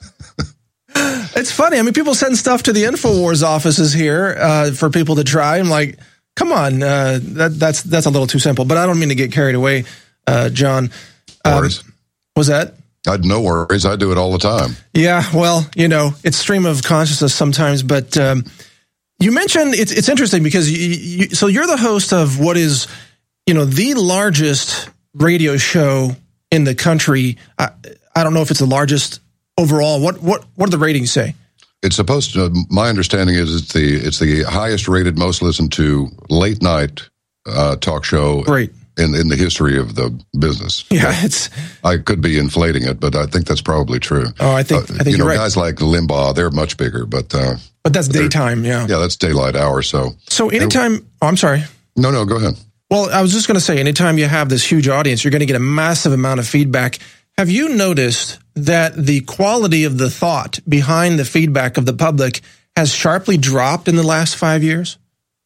It's funny. I mean, people send stuff to the InfoWars offices here for people to try. I'm like, come on. That's a little too simple. But I don't mean to get carried away, John. Worries. Was that? No worries. I do it all the time. Yeah, well, it's stream of consciousness sometimes. But you mentioned it's interesting because so you're the host of what is, the largest radio show in the country. I don't know if it's the largest overall. What do the ratings say? It's supposed to. My understanding is it's the highest rated, most listened to late night talk show. Right. In the history of the business. Yeah, I could be inflating it, but I think that's probably true. Oh, I think you're right. Guys like Limbaugh, they're much bigger, but that's daytime, yeah. Yeah, that's daylight hour. So anytime. I'm sorry. No, go ahead. Well, I was just going to say, anytime you have this huge audience, you're going to get a massive amount of feedback. Have you noticed that the quality of the thought behind the feedback of the public has sharply dropped in the last 5 years?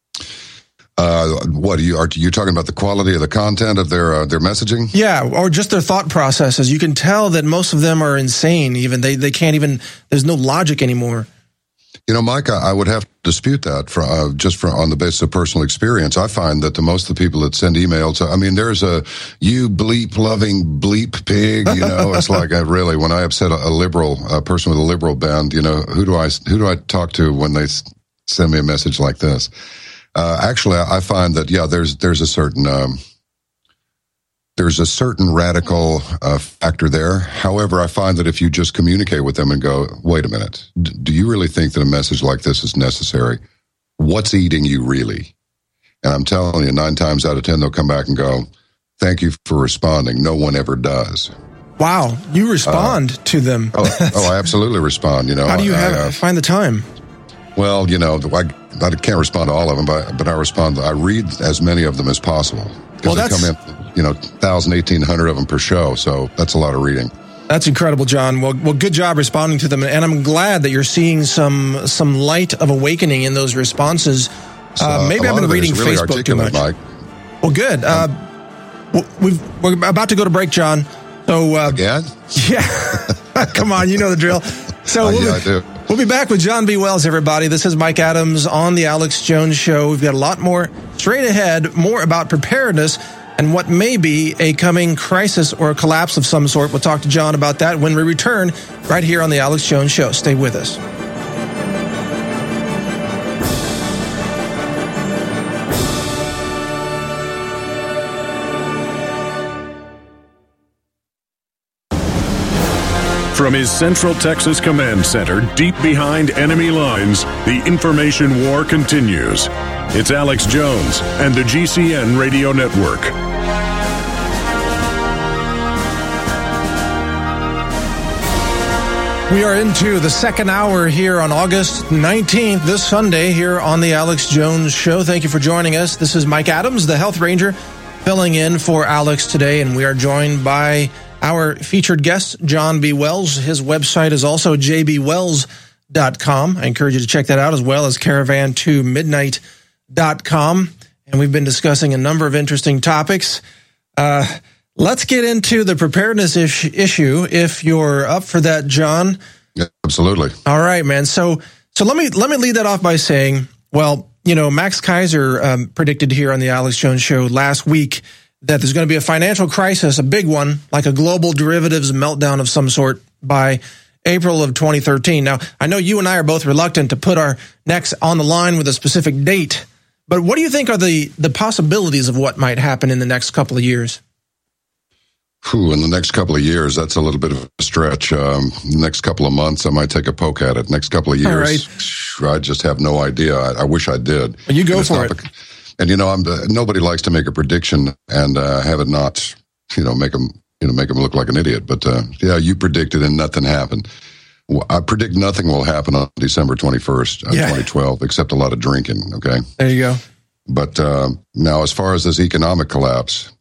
What are you talking about? The quality of the content of their messaging? Yeah, or just their thought processes. You can tell that most of them are insane. Even they can't even. There's no logic anymore. Mike, I would have to dispute that on the basis of personal experience. I find that most of the people that send emails, I mean, there's a you bleep loving bleep pig. It's like really when I upset a person with a liberal bend. Who do I talk to when they send me a message like this? Actually, I find that there's a certain radical factor there. However, I find that if you just communicate with them and go, wait a minute, do you really think that a message like this is necessary? What's eating you really? And I'm telling you, 9 times out of 10, they'll come back and go, thank you for responding. No one ever does. Wow, you respond to them. I absolutely respond. How do you find the time? Well, I can't respond to all of them, but I respond. I read as many of them as possible because they come in, 1,000, 1,800 of them per show. So that's a lot of reading. That's incredible, John. Well, good job responding to them, and I'm glad that you're seeing some light of awakening in those responses. Maybe I've been reading really Facebook too much. Mike. Well, good. We're about to go to break, John. So again? Yeah. Come on, you know the drill. So I do. We'll be back with John B. Wells, everybody. This is Mike Adams on The Alex Jones Show. We've got a lot more straight ahead, more about preparedness and what may be a coming crisis or a collapse of some sort. We'll talk to John about that when we return right here on The Alex Jones Show. Stay with us. From his Central Texas Command Center, deep behind enemy lines, the information war continues. It's Alex Jones and the GCN Radio Network. We are into the second hour here on August 19th, this Sunday, here on the Alex Jones Show. Thank you for joining us. This is Mike Adams, the Health Ranger, filling in for Alex today, and we are joined by our featured guest, John B. Wells. His website is also jbwells.com. I encourage you to check that out, as well as caravan2midnight.com. And we've been discussing a number of interesting topics. Let's get into the preparedness issue, if you're up for that, John. Yeah, absolutely. All right, man. So let me lead that off by saying, well, you know, Max Kaiser predicted here on the Alex Jones Show last week that there's going to be a financial crisis, a big one, like a global derivatives meltdown of some sort by April of 2013. Now, I know you and I are both reluctant to put our necks on the line with a specific date, but what do you think are the possibilities of what might happen in the next couple of years? In the next couple of years, that's a little bit of a stretch. Next couple of months, I might take a poke at it. Next couple of years, I just have no idea. I wish I did. Well, you go for it. And, you know, nobody likes to make a prediction and have it not, make them look like an idiot. But, yeah, you predicted and nothing happened. Well, I predict nothing will happen on December 21st, 2012, except a lot of drinking, okay? There you go. But now, as far as this economic collapse,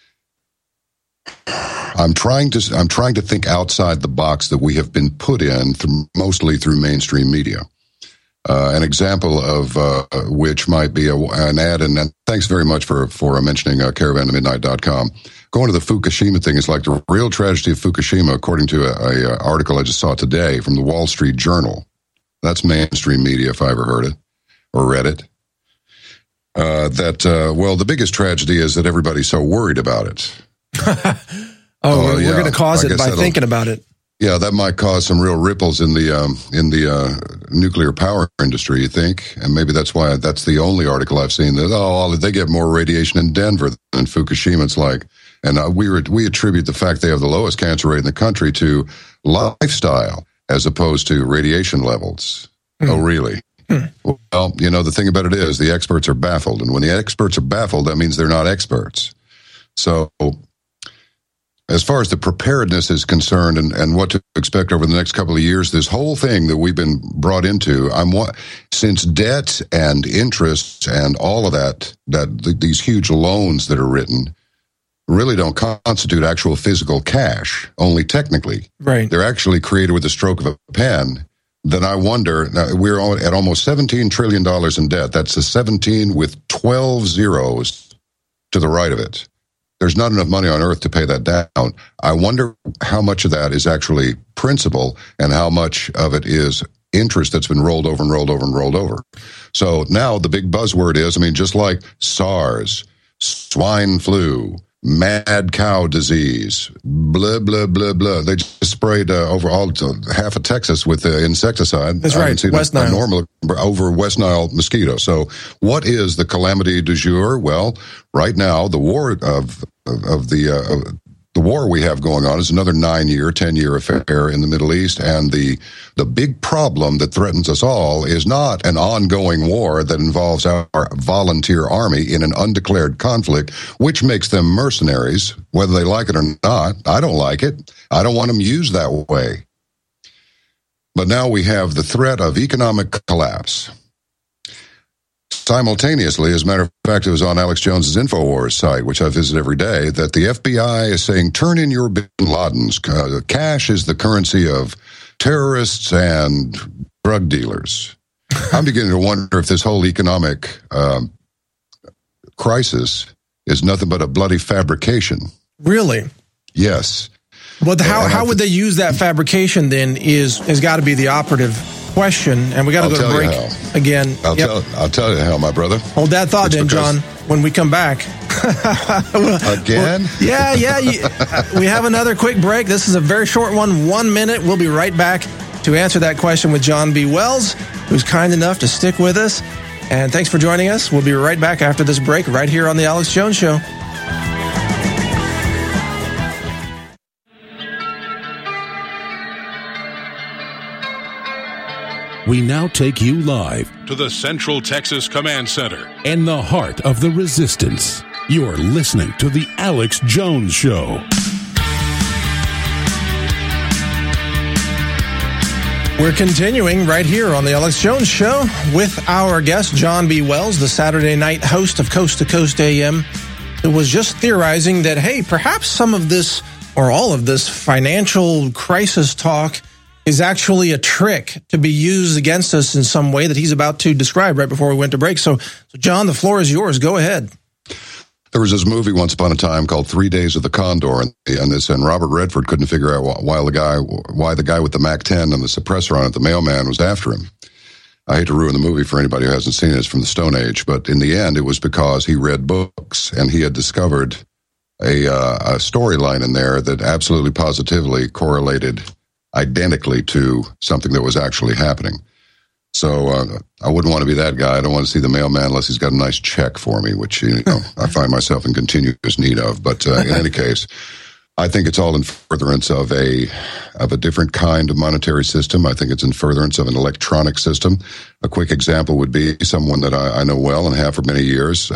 I'm trying to think outside the box that we have been put in mostly through mainstream media. An example of which might be an ad, and thanks very much for mentioning caravan2midnight.com. Going to the Fukushima thing is like the real tragedy of Fukushima, according to a article I just saw today from the Wall Street Journal. That's mainstream media, if I ever heard it or read it. The biggest tragedy is that everybody's so worried about it. We're going to cause it by thinking about it. Yeah, that might cause some real ripples in the nuclear power industry, you think? And maybe that's why that's the only article I've seen that they get more radiation in Denver than Fukushima. It's like, and we attribute the fact they have the lowest cancer rate in the country to lifestyle as opposed to radiation levels. Oh, really? Well, the thing about it is the experts are baffled, and when the experts are baffled, that means they're not experts. So, as far as the preparedness is concerned and what to expect over the next couple of years, this whole thing that we've been brought into, since debt and interest and all of these huge loans that are written really don't constitute actual physical cash, only technically. Right. They're actually created with the stroke of a pen. Then I wonder, now we're at almost $17 trillion in debt. That's a 17 with 12 zeros to the right of it. There's not enough money on earth to pay that down. I wonder how much of that is actually principal and how much of it is interest that's been rolled over and rolled over and rolled over. So now the big buzzword is, just like SARS, swine flu, mad cow disease, blah, blah, blah, blah. They just sprayed over half of Texas with insecticide. That's right, West Nile. Normal over West Nile mosquitoes. So what is the calamity du jour? Well, right now, the war the war we have going on is another 10-year affair in the Middle East, and the big problem that threatens us all is not an ongoing war that involves our volunteer army in an undeclared conflict, which makes them mercenaries, whether they like it or not. I don't like it. I don't want them used that way. But now we have the threat of economic collapse. Simultaneously, as a matter of fact, it was on Alex Jones's InfoWars site, which I visit every day, that the FBI is saying, turn in your bin Ladens. Cash is the currency of terrorists and drug dealers. I'm beginning to wonder if this whole economic crisis is nothing but a bloody fabrication. Really? Yes. Well, how would they use that fabrication then has got to be the operative question, and we got to go to break again. I'll tell you how, my brother. Hold that thought then, John, when we come back. Again? We have another quick break. This is a very short one, 1 minute. We'll be right back to answer that question with John B. Wells, who's kind enough to stick with us. And thanks for joining us. We'll be right back after this break right here on The Alex Jones Show. We now take you live to the Central Texas Command Center in the heart of the resistance. You're listening to The Alex Jones Show. We're continuing right here on The Alex Jones Show with our guest, John B. Wells, the Saturday night host of Coast to Coast AM, who was just theorizing that, hey, perhaps some of this or all of this financial crisis talk is actually a trick to be used against us in some way that he's about to describe right before we went to break. So John, the floor is yours. Go ahead. There was this movie once upon a time called 3 Days of the Condor, and Robert Redford couldn't figure out why the guy with the MAC-10 and the suppressor on it, the mailman, was after him. I hate to ruin the movie for anybody who hasn't seen it. It's from the Stone Age, but in the end, it was because he read books and he had discovered a storyline in there that absolutely positively correlated identically to something that was actually happening. So I wouldn't want to be that guy. I don't want to see the mailman unless he's got a nice check for me, which I find myself in continuous need of. But in any case, I think it's all in furtherance of a different kind of monetary system. I think it's in furtherance of an electronic system. A quick example would be someone that I know well and have for many years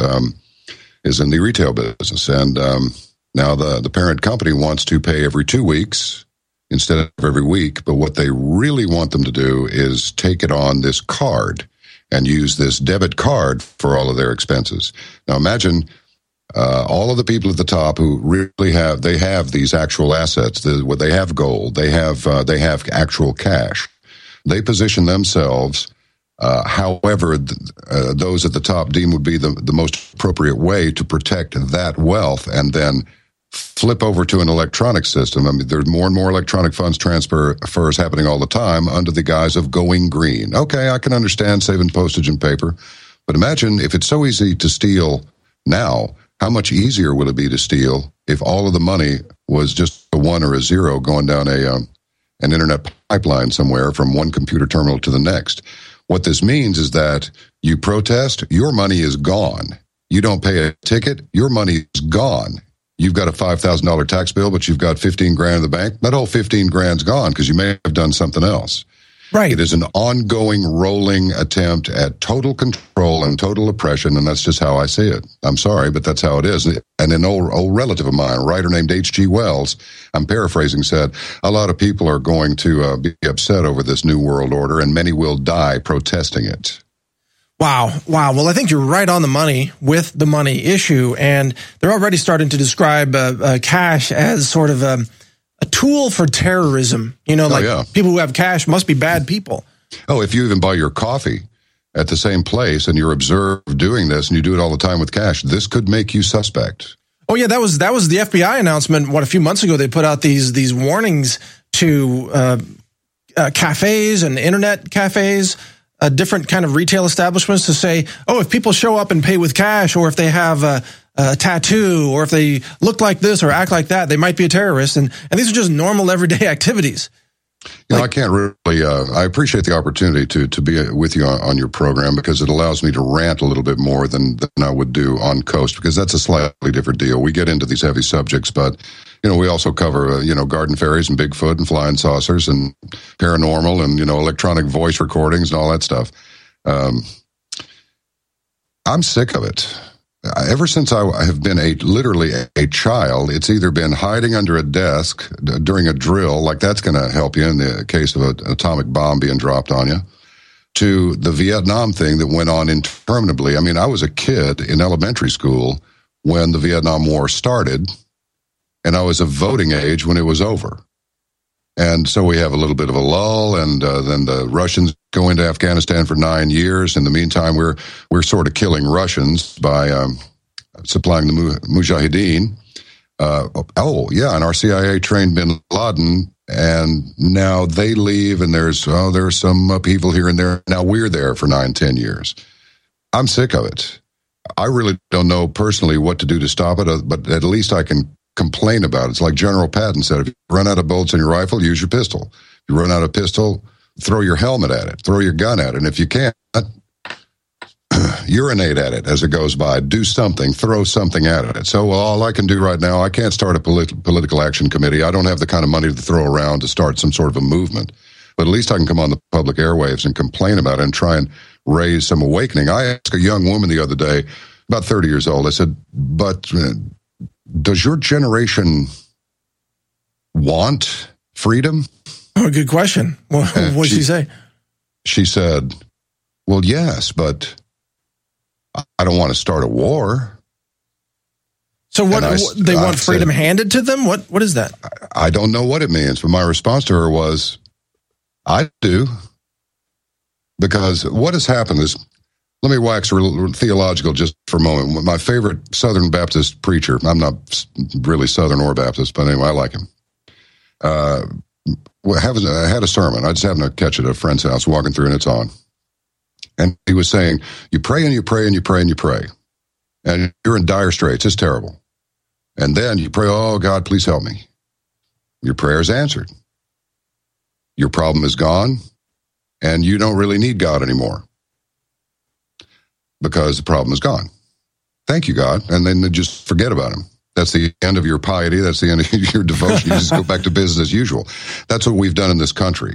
is in the retail business. And now the parent company wants to pay every 2 weeks instead of every week. But what they really want them to do is take it on this card and use this debit card for all of their expenses. Now imagine all of the people at the top who really have these actual assets. They have gold. They have actual cash. They position themselves however those at the top deem would be the most appropriate way to protect that wealth, and then flip over to an electronic system. I mean, there's more and more electronic funds transfers happening all the time under the guise of going green. Okay, I can understand saving postage and paper, but imagine if it's so easy to steal now, how much easier would it be to steal if all of the money was just a 1 or a 0 going down an internet pipeline somewhere from one computer terminal to the next? What this means is that you protest, your money is gone. You don't pay a ticket, your money is gone. You've got a $5,000 tax bill, but you've got 15 grand in the bank. That whole 15 grand's gone because you may have done something else. Right. It is an ongoing, rolling attempt at total control and total oppression, and that's just how I see it. I'm sorry, but that's how it is. And an old relative of mine, a writer named H.G. Wells, I'm paraphrasing, said, a lot of people are going to be upset over this new world order, and many will die protesting it. Wow. Well, I think you're right on the money with the money issue, and they're already starting to describe cash as sort of a tool for terrorism. People who have cash must be bad people. Oh, if you even buy your coffee at the same place and you're observed doing this and you do it all the time with cash, this could make you suspect. Oh, yeah, that was the FBI announcement. A few months ago, they put out these warnings to cafes and internet cafes, different kind of retail establishments, to say, if people show up and pay with cash, or if they have a tattoo, or if they look like this or act like that, they might be a terrorist. And these are just normal everyday activities. I can't really, I appreciate the opportunity to be with you on your program, because it allows me to rant a little bit more than I would do on Coast, because that's a slightly different deal. We get into these heavy subjects, but, we also cover, garden fairies and Bigfoot and flying saucers and paranormal and, electronic voice recordings and all that stuff. I'm sick of it. Ever since I have been literally a child, it's either been hiding under a desk during a drill, like that's going to help you in the case of an atomic bomb being dropped on you, to the Vietnam thing that went on interminably. I mean, I was a kid in elementary school when the Vietnam War started, and I was of voting age when it was over. And so we have a little bit of a lull, and then the Russians go into Afghanistan for 9 years. In the meantime, we're sort of killing Russians by supplying the Mujahideen. And our CIA trained bin Laden, and now they leave, and there's some upheaval here and there. Now we're there for 9-10 years. I'm sick of it. I really don't know personally what to do to stop it, but at least I can complain about it. It's like General Patton said, if you run out of bullets in your rifle, use your pistol. If you run out of pistol, throw your helmet at it, throw your gun at it. And if you can't, urinate at it as it goes by. Do something, throw something at it. So all I can do right now, I can't start a political action committee. I don't have the kind of money to throw around to start some sort of a movement. But at least I can come on the public airwaves and complain about it and try and raise some awakening. I asked a young woman the other day, about 30 years old, I said, but does your generation want freedom? Oh, good question. What did she say? She said, well, yes, but I don't want to start a war. So what they want freedom handed to them? What is that? I don't know what it means, but my response to her was, I do. Because what has happened is, let me wax theological just for a moment. My favorite Southern Baptist preacher, I'm not really Southern or Baptist, but anyway, I like him. I had a sermon. I just happened to catch it at a friend's house, walking through, and it's on. And he was saying, you pray and you pray and you pray and you pray. And you're in dire straits. It's terrible. And then you pray, oh, God, please help me. Your prayer is answered. Your problem is gone. And you don't really need God anymore because the problem is gone. Thank you, God. And then just forget about him. That's the end of your piety. That's the end of your devotion. You just go back to business as usual. That's what we've done in this country.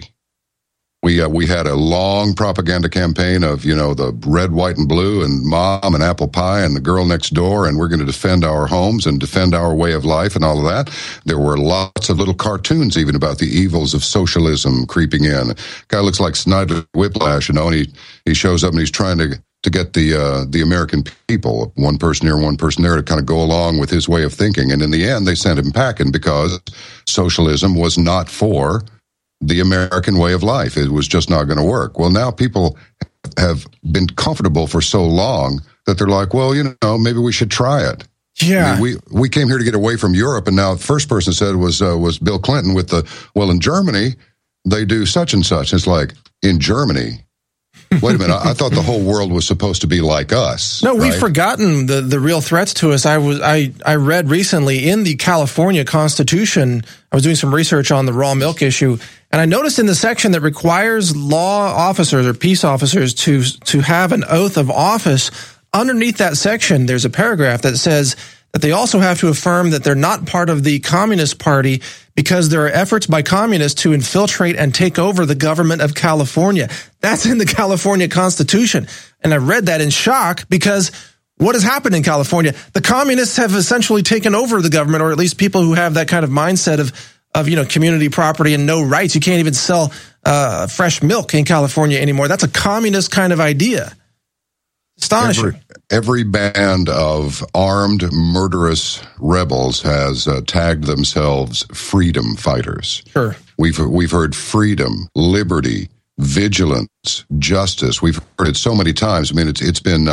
We had a long propaganda campaign of, the red, white, and blue and mom and apple pie and the girl next door, and we're going to defend our homes and defend our way of life and all of that. There were lots of little cartoons even about the evils of socialism creeping in. Guy looks like Snyder Whiplash, and he shows up and he's trying to get the American people, one person here, one person there, to kind of go along with his way of thinking. And in the end, they sent him packing because socialism was not for the American way of life. It was just not going to work. Well, now people have been comfortable for so long that they're like, well, maybe we should try it. Yeah. I mean, we came here to get away from Europe, and now the first person said was Bill Clinton with in Germany, they do such and such. It's like, in Germany? Wait a minute, I thought the whole world was supposed to be like us. No, we've right? forgotten the real threats to us. I read recently in the California Constitution, I was doing some research on the raw milk issue, and I noticed in the section that requires law officers or peace officers to have an oath of office, underneath that section, there's a paragraph that says that they also have to affirm that they're not part of the Communist Party because there are efforts by communists to infiltrate and take over the government of California. That's in the California Constitution. And I read that in shock because what has happened in California? The communists have essentially taken over the government, or at least people who have that kind of mindset of community property and no rights. You can't even sell fresh milk in California anymore. That's a communist kind of idea. Astonishing. Every band of armed, murderous rebels has tagged themselves freedom fighters. Sure. We've heard freedom, liberty, vigilance, justice. We've heard it so many times. I mean, it's been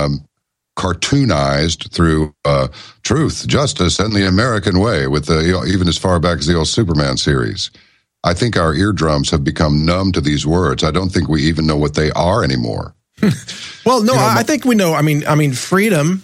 cartoonized through Truth, Justice, and the American Way, with even as far back as the old Superman series. I think our eardrums have become numb to these words. I don't think we even know what they are anymore. Well, no, I think we know. I mean, freedom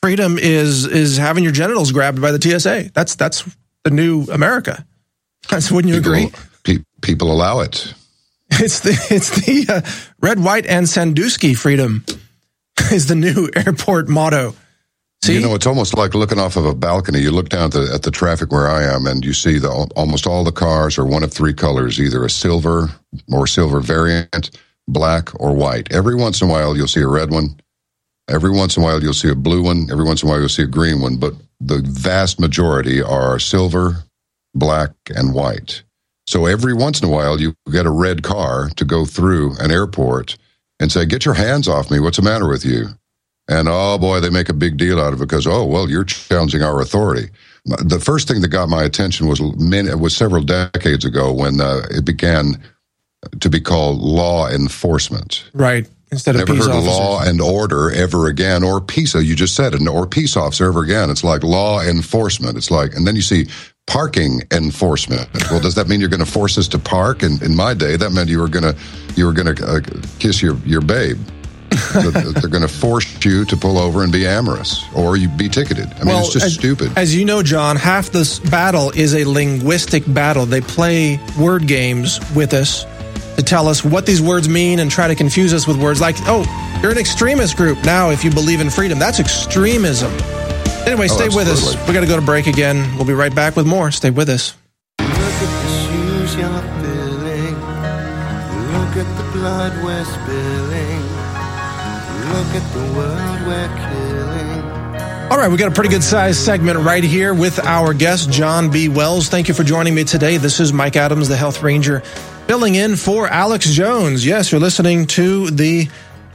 is having your genitals grabbed by the TSA. That's the new America. Wouldn't you agree? People allow it. It's the red, white, and Sandusky freedom is the new airport motto. See? It's almost like looking off of a balcony. You look down at the traffic where I am, and you see almost all the cars are one of three colors, either a silver or silver variant, black or white. Every once in a while, you'll see a red one. Every once in a while, you'll see a blue one. Every once in a while, you'll see a green one. But the vast majority are silver, black, and white. So every once in a while, you get a red car to go through an airport and say, get your hands off me. What's the matter with you? And, oh, boy, they make a big deal out of it because, oh, well, you're challenging our authority. The first thing that got my attention was several decades ago when it began to be called law enforcement. Right. Instead of never peace heard officers. of law and order ever again, or peace. You just said it, or peace officer ever again. It's like law enforcement. It's like, and then you see parking enforcement. Well, does that mean you're going to force us to park? And in my day, that meant you were going to kiss your babe. They're going to force you to pull over and be amorous, or you be ticketed. I mean, it's just stupid. As you know, John, half this battle is a linguistic battle. They play word games with us to tell us what these words mean and try to confuse us with words like, oh, you're an extremist group now if you believe in freedom. That's extremism. Anyway, stay with us. We got to go to break again. We'll be right back with more. Stay with us. Look at the shoes you're filling. Look at the blood we're spilling. Look at the world we're killing. All right, we got a pretty good sized segment right here with our guest, John B. Wells. Thank you for joining me today. This is Mike Adams, the Health Ranger, filling in for Alex Jones. Yes, you're listening to the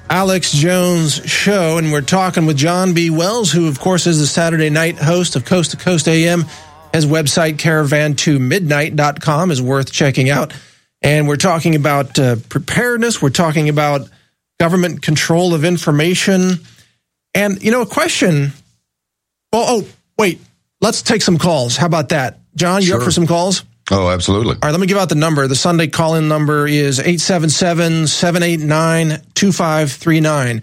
Alex Jones Show, and we're talking with John B. Wells, who, of course, is the Saturday night host of Coast to Coast AM. His website, caravan2midnight.com, is worth checking out. And we're talking about preparedness. We're talking about government control of information. And, a question. Oh, wait. Let's take some calls. How about that? John, you up for some calls? Oh, absolutely. All right, let me give out the number. The Sunday call-in number is 877-789-2539.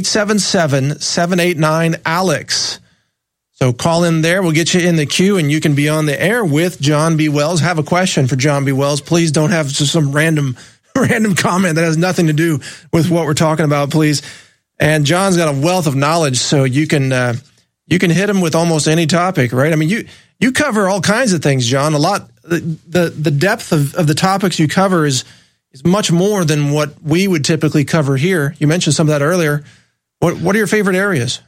877-789-ALEX. So call in there. We'll get you in the queue, and you can be on the air with John B. Wells. Have a question for John B. Wells. Please don't have just some random comment that has nothing to do with what we're talking about, please. And John's got a wealth of knowledge, so you can hit him with almost any topic, right? I mean, you cover all kinds of things, John. A lot. The depth of the topics you cover is much more than what we would typically cover here. You mentioned some of that earlier. What are your favorite areas?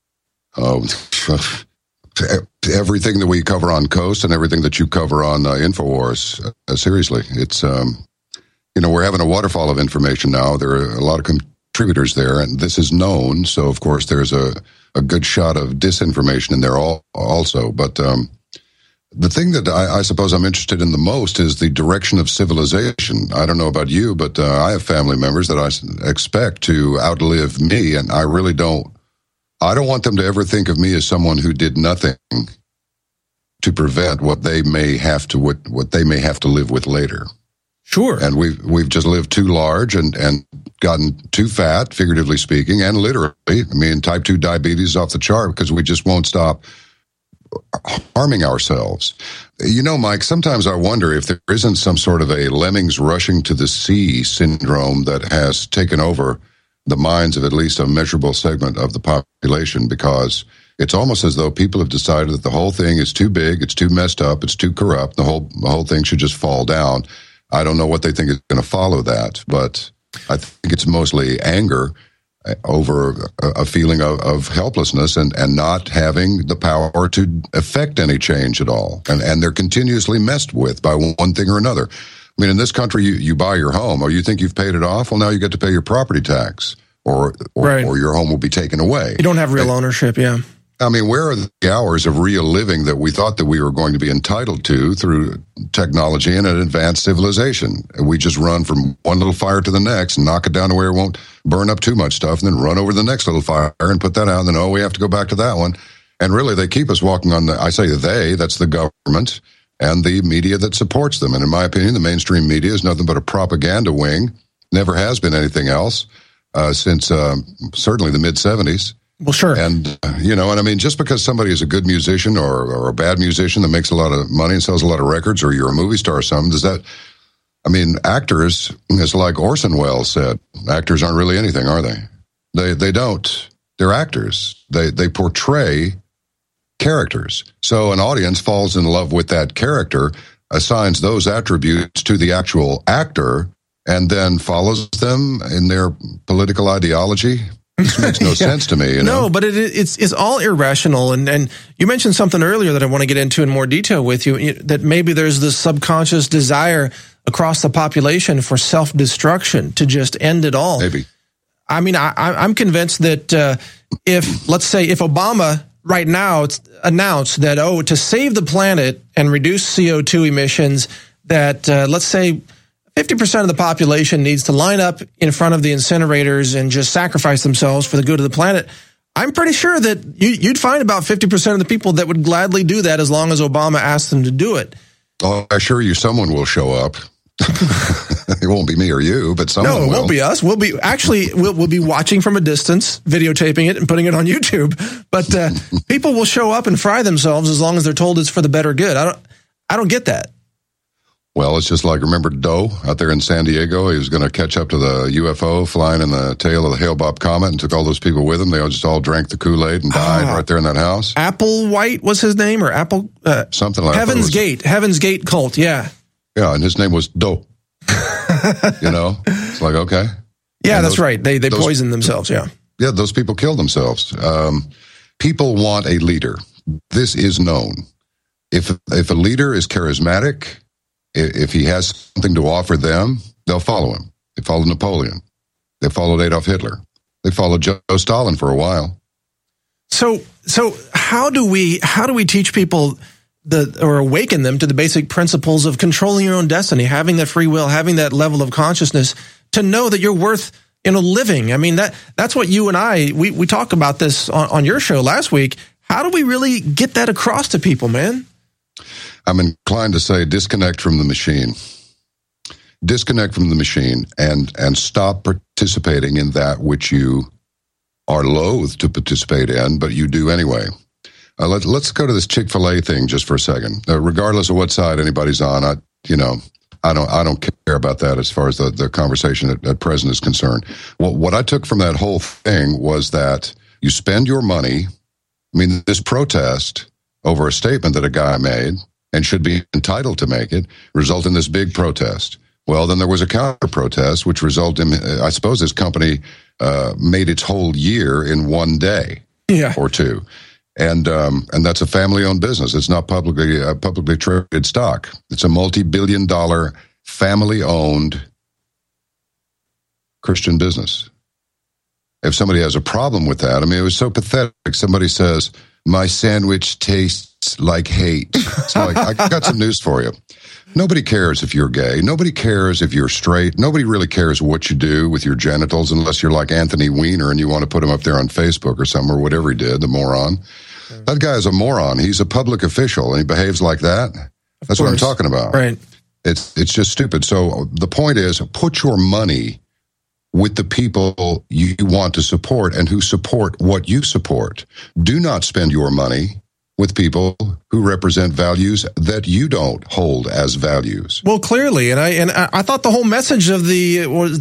Everything that we cover on Coast and everything that you cover on InfoWars. Seriously, it's we're having a waterfall of information now. There are a lot of contributors there, and this is known. So of course, there's a good shot of disinformation in there also. But the thing that I suppose I'm interested in the most is the direction of civilization. I don't know about you, but I have family members that I expect to outlive me, and I really don't. I don't want them to ever think of me as someone who did nothing to prevent what they may have to live with later. Sure. And we've just lived too large and gotten too fat, figuratively speaking, and literally. I mean, type 2 diabetes is off the chart because we just won't stop harming ourselves. Mike, sometimes I wonder if there isn't some sort of a lemmings rushing to the sea syndrome that has taken over the minds of at least a measurable segment of the population, because it's almost as though people have decided that the whole thing is too big, it's too messed up, it's too corrupt, the whole thing should just fall down. I don't know what they think is going to follow that, but I think it's mostly anger over a feeling of helplessness and not having the power to affect any change at all. And they're continuously messed with by one thing or another. I mean, in this country, you buy your home, or you think you've paid it off. Well, now you get to pay your property tax, or your home will be taken away. You don't have real ownership, yeah. I mean, where are the hours of real living that we thought that we were going to be entitled to through technology and an advanced civilization? We just run from one little fire to the next and knock it down to where it won't burn up too much stuff, and then run over the next little fire and put that out, and then, we have to go back to that one. And really, they keep us walking on I say that's the government and the media that supports them. And in my opinion, the mainstream media is nothing but a propaganda wing. Never has been anything else since certainly the mid-'70s. Well, sure. And, and I mean, just because somebody is a good musician or a bad musician that makes a lot of money and sells a lot of records, or you're a movie star or something, actors, it's like Orson Welles said, actors aren't really anything, are they? They don't. They're actors. They portray characters. So an audience falls in love with that character, assigns those attributes to the actual actor, and then follows them in their political ideology. This makes no sense to me. No, but it's all irrational. And you mentioned something earlier that I want to get into in more detail with you, that maybe there's this subconscious desire across the population for self-destruction, to just end it all. Maybe. I mean, I'm convinced that if Obama right now announced that, to save the planet and reduce CO2 emissions, that let's say 50% of the population needs to line up in front of the incinerators and just sacrifice themselves for the good of the planet, I'm pretty sure that you'd find about 50% of the people that would gladly do that, as long as Obama asked them to do it. Oh, I assure you someone will show up. It won't be me or you, but someone will. No, it won't be us. We'll be watching from a distance, videotaping it and putting it on YouTube. But people will show up and fry themselves as long as they're told it's for the better good. I don't get that. Well, it's just like, remember Doe out there in San Diego? He was going to catch up to the UFO flying in the tail of the Hale-Bopp comet, and took all those people with him. They all drank the Kool-Aid and died right there in that house. Applewhite was his name, or Apple? Something like that. Heaven's Gate cult, yeah. Yeah, and his name was Doe. It's like, okay. Yeah, that's right. They poisoned themselves, yeah. Yeah, those people killed themselves. People want a leader. This is known. If a leader is charismatic, if he has something to offer them, they'll follow him. They followed Napoleon. They followed Adolf Hitler. They followed Joe Stalin for a while. So how do we teach people or awaken them to the basic principles of controlling your own destiny, having that free will, having that level of consciousness to know that you're worth, living? I mean, that's what you and I, we talk about this on your show last week. How do we really get that across to people, man? I'm inclined to say disconnect from the machine. Disconnect from the machine and stop participating in that which you are loath to participate in, but you do anyway. Let's go to this Chick-fil-A thing just for a second. Regardless of what side anybody's on, I don't care about that as far as the conversation at present is concerned. Well, what I took from that whole thing was that you spend your money. I mean, this protest over a statement that a guy made and should be entitled to make it result in this big protest. Well, then there was a counter protest, which resulted in, I suppose, this company made its whole year in one day or two. And that's a family-owned business. It's not publicly traded stock. It's a multi-billion-dollar family-owned Christian business. If somebody has a problem with that, I mean, it was so pathetic. Somebody says, "My sandwich tastes like hate." It's like, I got some news for you. Nobody cares if you're gay. Nobody cares if you're straight. Nobody really cares what you do with your genitals unless you're like Anthony Weiner and you want to put him up there on Facebook or something or whatever he did, the moron. That guy is a moron. He's a public official and he behaves like that. That's what I'm talking about. Right. It's just stupid. So the point is, put your money with the people you want to support and who support what you support. Do not spend your money with people who represent values that you don't hold as values. Well, clearly, and I thought the whole message of the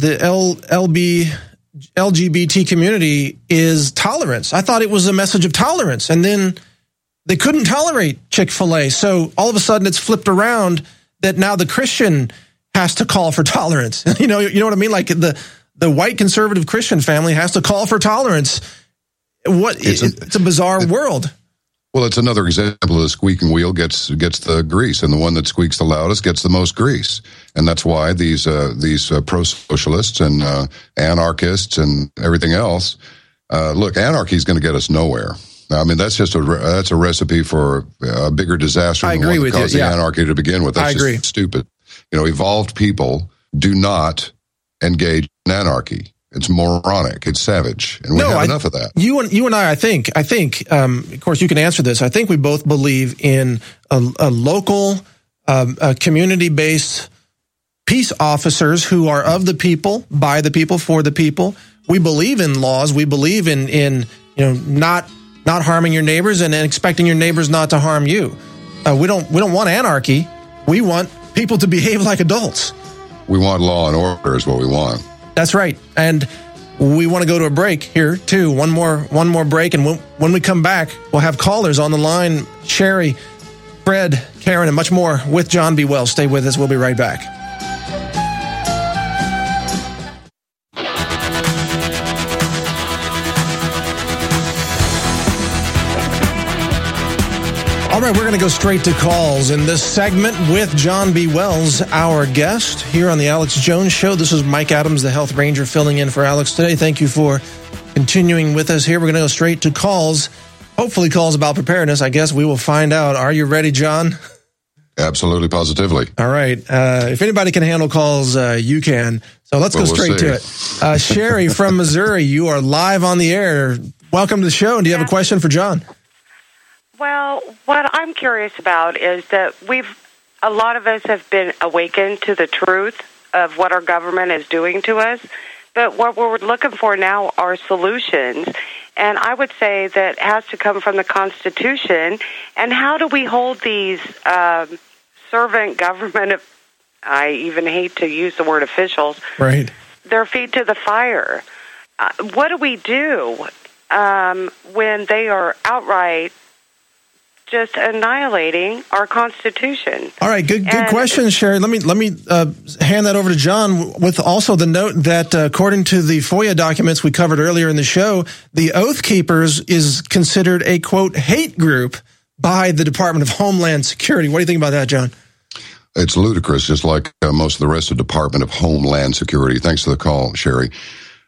LGBT community is tolerance. I thought it was a message of tolerance, and then they couldn't tolerate Chick-fil-A. So all of a sudden, it's flipped around that now the Christian has to call for tolerance. You know what I mean? Like the white conservative Christian family has to call for tolerance. It's a bizarre world. Well, it's another example of the squeaking wheel gets the grease, and the one that squeaks the loudest gets the most grease. And that's why these pro-socialists and anarchists and everything else, look, anarchy is going to get us nowhere. I mean, that's a recipe for a bigger disaster than what caused the anarchy to begin with. That's just stupid. Evolved people do not engage in anarchy. It's moronic. It's savage, and we have enough of that. You and I think. Of course, you can answer this. I think we both believe in a local, community-based peace officers who are of the people, by the people, for the people. We believe in laws. We believe in not harming your neighbors and expecting your neighbors not to harm you. We don't want anarchy. We want people to behave like adults. We want law and order is what we want. That's right. And we want to go to a break here, too. One more break. And when we come back, we'll have callers on the line. Sherry, Fred, Karen, and much more with John B. Wells. Stay with us. We'll be right back. All right, we're going to go straight to calls in this segment with John B. Wells, our guest here on the Alex Jones Show. This is Mike Adams, the Health Ranger, filling in for Alex today. Thank you for continuing with us here. We're going to go straight to calls, hopefully calls about preparedness. I guess we will find out. Are you ready, John? Absolutely, positively. All right. If anybody can handle calls, you can. So let's go straight to it. Sherry from Missouri, you are live on the air. Welcome to the show. And do you have a question for John? Well, what I'm curious about is that a lot of us have been awakened to the truth of what our government is doing to us, but what we're looking for now are solutions, and I would say that has to come from the Constitution. And how do we hold these servant government, I even hate to use the word officials, right, their feet to the fire? What do we do when they are outright just annihilating our Constitution? All right, good question, Sherry. Let me hand that over to John with also the note that according to the FOIA documents we covered earlier in the show, the Oath Keepers is considered a, quote, hate group by the Department of Homeland Security. What do you think about that, John? It's ludicrous, just like most of the rest of the Department of Homeland Security. Thanks for the call, Sherry.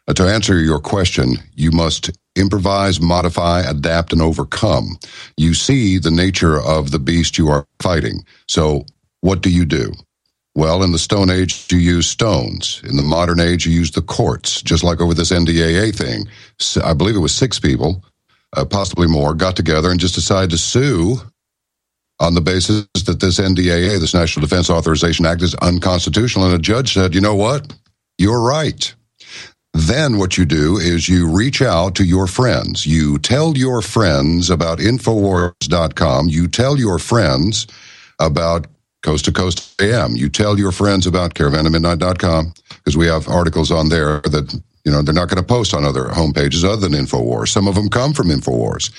To answer your question, you must improvise, modify, adapt, and overcome. You see the nature of the beast you are fighting. So what do you do? Well, in the Stone Age, you use stones. In the modern age, you use the courts, just like over this NDAA thing. I believe it was 6 people, possibly more, got together and just decided to sue on the basis that this NDAA, this National Defense Authorization Act, is unconstitutional. And a judge said, you know what? You're right. Then what you do is you reach out to your friends. You tell your friends about Infowars.com. You tell your friends about Coast to Coast AM. You tell your friends about caravanofmidnight.com, because we have articles on there that, they're not going to post on other homepages other than Infowars. Some of them come from Infowars.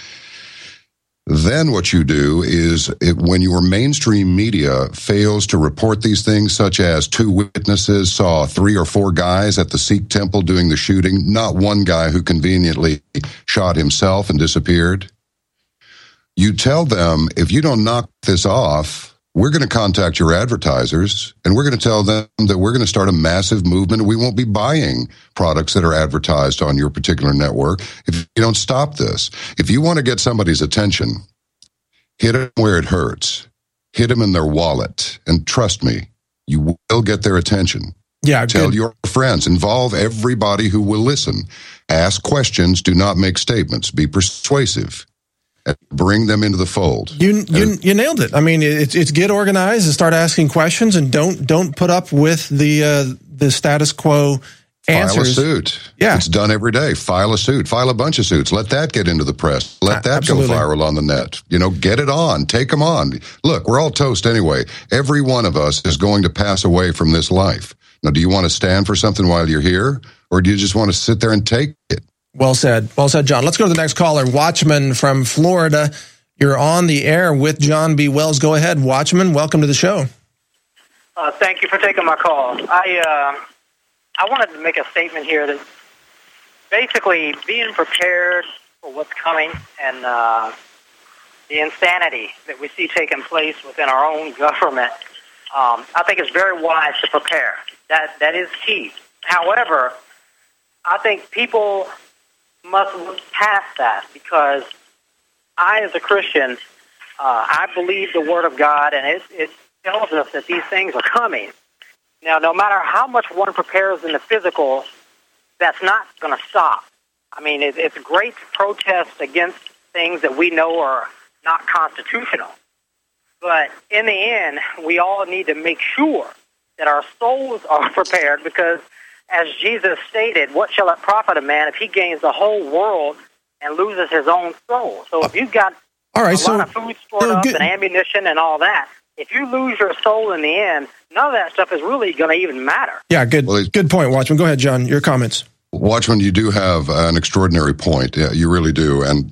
Then what you do is when your mainstream media fails to report these things, such as 2 witnesses saw 3 or 4 guys at the Sikh temple doing the shooting, not one guy who conveniently shot himself and disappeared, you tell them, if you don't knock this off, we're going to contact your advertisers, and we're going to tell them that we're going to start a massive movement. We won't be buying products that are advertised on your particular network if you don't stop this. If you want to get somebody's attention, hit them where it hurts. Hit them in their wallet. And trust me, you will get their attention. Yeah, tell your friends. Involve everybody who will listen. Ask questions. Do not make statements. Be persuasive. Bring them into the fold. You nailed it. I mean, it's get organized and start asking questions, and don't put up with the status quo answers. File a suit. Yeah, it's done every day. File a suit. File a bunch of suits. Let that get into the press. Let that go viral on the net. Get it on. Take them on. Look, we're all toast anyway. Every one of us is going to pass away from this life. Now, do you want to stand for something while you're here, or do you just want to sit there and take it? Well said, John. Let's go to the next caller, Watchman from Florida. You're on the air with John B. Wells. Go ahead, Watchman. Welcome to the show. Thank you for taking my call. I wanted to make a statement here that basically being prepared for what's coming and the insanity that we see taking place within our own government, I think it's very wise to prepare. That is key. However, I think people must look past that, because I, as a Christian, I believe the Word of God, and it tells us that these things are coming. Now, no matter how much one prepares in the physical, that's not going to stop. I mean, it's great to protest against things that we know are not constitutional. But in the end, we all need to make sure that our souls are prepared, because as Jesus stated, what shall it profit a man if he gains the whole world and loses his own soul? So if you've got a lot of food stored up and ammunition and all that, if you lose your soul in the end, none of that stuff is really going to even matter. Yeah, good point, Watchman. Go ahead, John, your comments. Watchman, you do have an extraordinary point. Yeah, you really do. And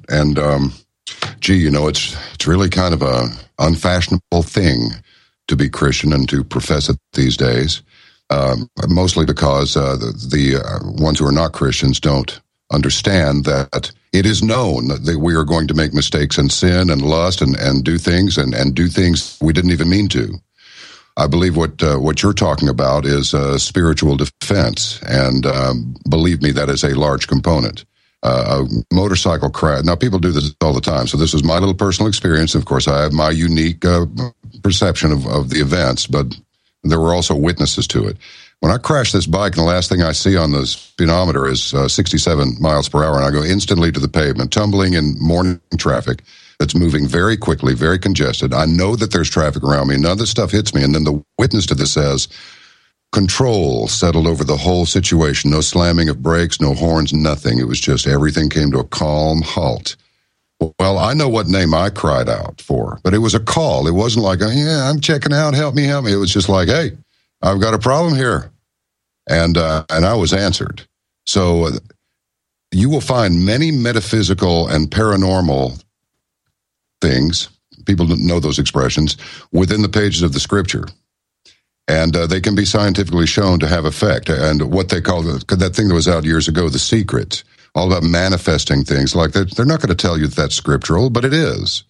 it's really kind of a unfashionable thing to be Christian and to profess it these days. Mostly because the ones who are not Christians don't understand that it is known that we are going to make mistakes and sin and lust and do things and do things we didn't even mean to. I believe what you're talking about is spiritual defense, and believe me, that is a large component. A motorcycle crash. Now, people do this all the time, so this is my little personal experience. Of course, I have my unique perception of the events, but there were also witnesses to it. When I crash this bike, and the last thing I see on the speedometer is 67 miles per hour, and I go instantly to the pavement, tumbling in morning traffic that's moving very quickly, very congested. I know that there's traffic around me. None of this stuff hits me. And then the witness to this says, control settled over the whole situation. No slamming of brakes, no horns, nothing. It was just everything came to a calm halt. Well, I know what name I cried out for, but it was a call. It wasn't like, I'm checking out, help me. It was just like, hey, I've got a problem here. And I was answered. So you will find many metaphysical and paranormal things, people don't know those expressions, within the pages of the Scripture. And they can be scientifically shown to have effect. And what they call that thing that was out years ago, The Secret, all about manifesting things like that. They're not going to tell you that's scriptural, but it is.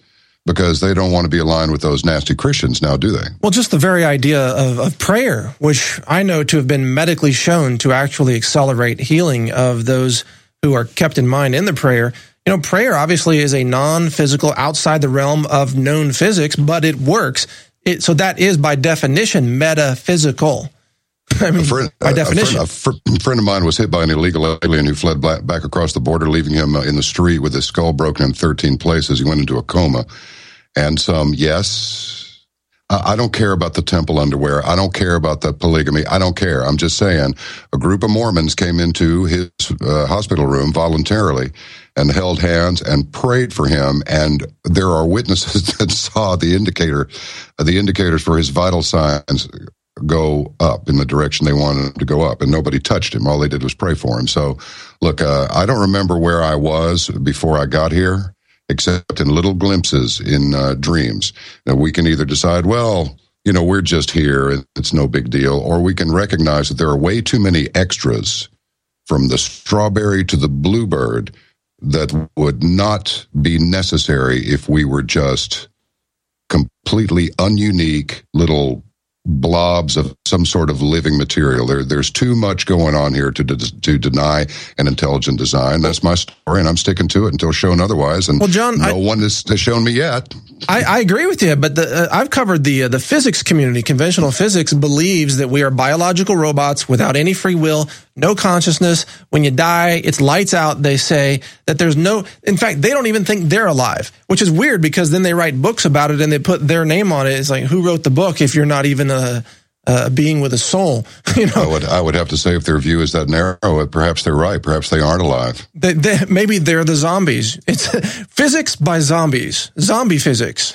because they don't want to be aligned with those nasty Christians now, do they? Well, just the very idea of prayer, which I know to have been medically shown to actually accelerate healing of those who are kept in mind in the prayer. You know, prayer obviously is a non-physical, outside the realm of known physics, but it works. So that is, by definition, metaphysical. I mean, by definition. A friend of mine was hit by an illegal alien who fled back across the border, leaving him in the street with his skull broken in 13 places. He went into a coma. And yes, I don't care about the temple underwear. I don't care about the polygamy. I don't care. I'm just saying a group of Mormons came into his hospital room voluntarily and held hands and prayed for him. And there are witnesses that saw the indicators for his vital signs go up in the direction they wanted him to go up, and nobody touched him. All they did was pray for him. So, look, I don't remember where I was before I got here, except in little glimpses in dreams. Now, we can either decide, well, you know, we're just here, it's no big deal, or we can recognize that there are way too many extras, from the strawberry to the bluebird, that would not be necessary if we were just completely ununique little blobs of some sort of living material. There's too much going on here to deny an intelligent design. That's my story, and I'm sticking to it until shown otherwise. And well, John, no one has shown me yet. I agree with you, but I've covered the physics community. Conventional physics believes that we are biological robots without any free will, no consciousness. When you die, it's lights out. They say that there's no, in fact, they don't even think they're alive, which is weird because then they write books about it and they put their name on it. It's like, who wrote the book if you're not even a being with a soul? You know, I would have to say, if their view is that narrow, perhaps they're right. Perhaps they aren't alive. Maybe they're the zombies. It's physics by zombies. Zombie physics.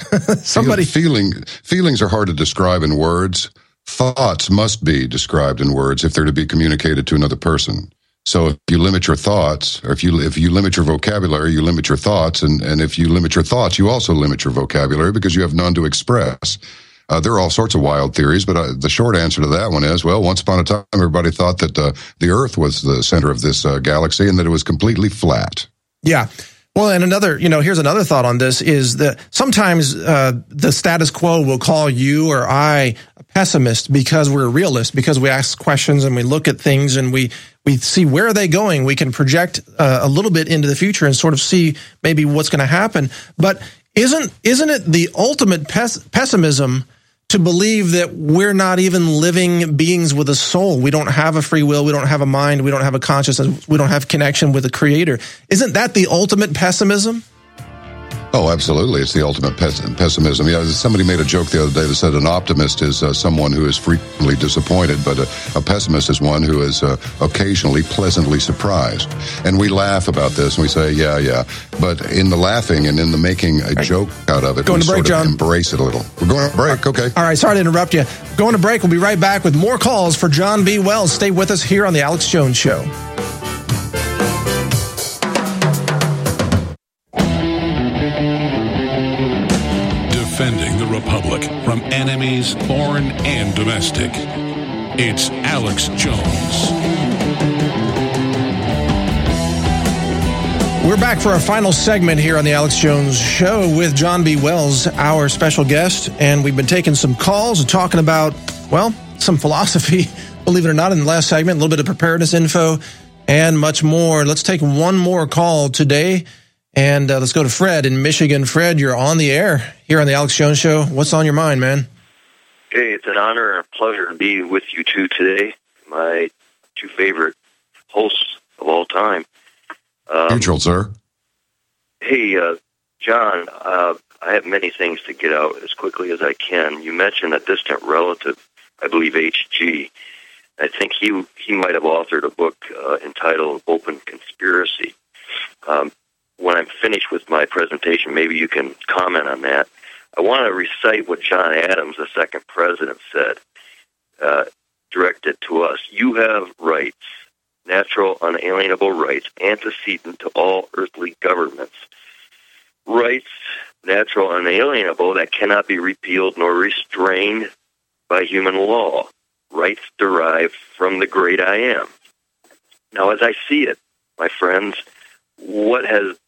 Feelings are hard to describe in words. Thoughts must be described in words if they're to be communicated to another person. So if you limit your thoughts, or if you limit your vocabulary, you limit your thoughts, and if you limit your thoughts, you also limit your vocabulary because you have none to express. There are all sorts of wild theories, but the short answer to that one is, well, once upon a time, everybody thought that the Earth was the center of this galaxy and that it was completely flat. Yeah. Well, and here's another thought on this is that sometimes the status quo will call you or I a pessimist because we're a realist, because we ask questions and we look at things and we see where are they going. We can project a little bit into the future and sort of see maybe what's going to happen. But isn't it the ultimate pessimism to believe that we're not even living beings with a soul? We don't have a free will. We don't have a mind. We don't have a consciousness. We don't have connection with the Creator. Isn't that the ultimate pessimism? Oh, absolutely. It's the ultimate pessimism. Yeah, somebody made a joke the other day that said an optimist is someone who is frequently disappointed, but a pessimist is one who is occasionally pleasantly surprised. And we laugh about this, and we say, yeah. But in the laughing and in the making a joke out of it, we sort of embrace it a little. We're going to break, okay. All right, sorry to interrupt you. Going to break. We'll be right back with more calls for John B. Wells. Stay with us here on The Alex Jones Show. Defending the Republic from enemies, foreign and domestic. It's Alex Jones. We're back for our final segment here on the Alex Jones Show with John B. Wells, our special guest. And we've been taking some calls and talking about, well, some philosophy, believe it or not, in the last segment, a little bit of preparedness info and much more. Let's take one more call today. And let's go to Fred in Michigan. Fred, you're on the air here on the Alex Jones Show. What's on your mind, man? Hey, it's an honor and a pleasure to be with you two today. My two favorite hosts of all time. Mutual, sir. Hey, John, I have many things to get out as quickly as I can. You mentioned a distant relative, I believe H.G. I think he might have authored a book entitled Open Conspiracy. When I'm finished with my presentation, maybe you can comment on that. I want to recite what John Adams, the second president, said, directed to us. You have rights, natural, unalienable rights, antecedent to all earthly governments. Rights, natural, unalienable, that cannot be repealed nor restrained by human law. Rights derived from the great I am. Now, as I see it, my friends, what has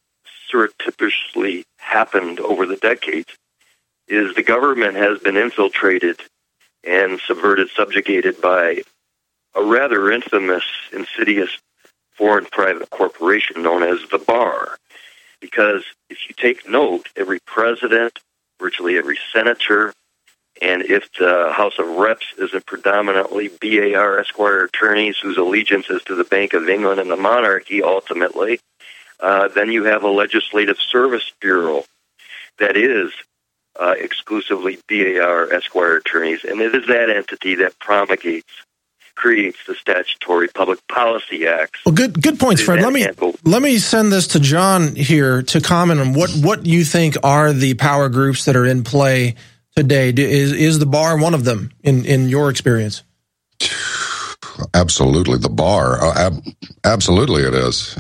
surreptitiously happened over the decades is the government has been infiltrated and subjugated by a rather infamous, insidious foreign private corporation known as the Bar. Because if you take note, every president, virtually every senator, and if the House of Reps isn't predominantly BAR Esquire attorneys whose allegiance is to the Bank of England and the monarchy ultimately, then you have a Legislative Service Bureau that is exclusively BAR Esquire attorneys, and it is that entity that creates the statutory public policy acts. Well, good points, Fred. Let me send this to John here to comment on what you think are the power groups that are in play today. Is the Bar one of them in your experience? Absolutely, the Bar. Absolutely, it is.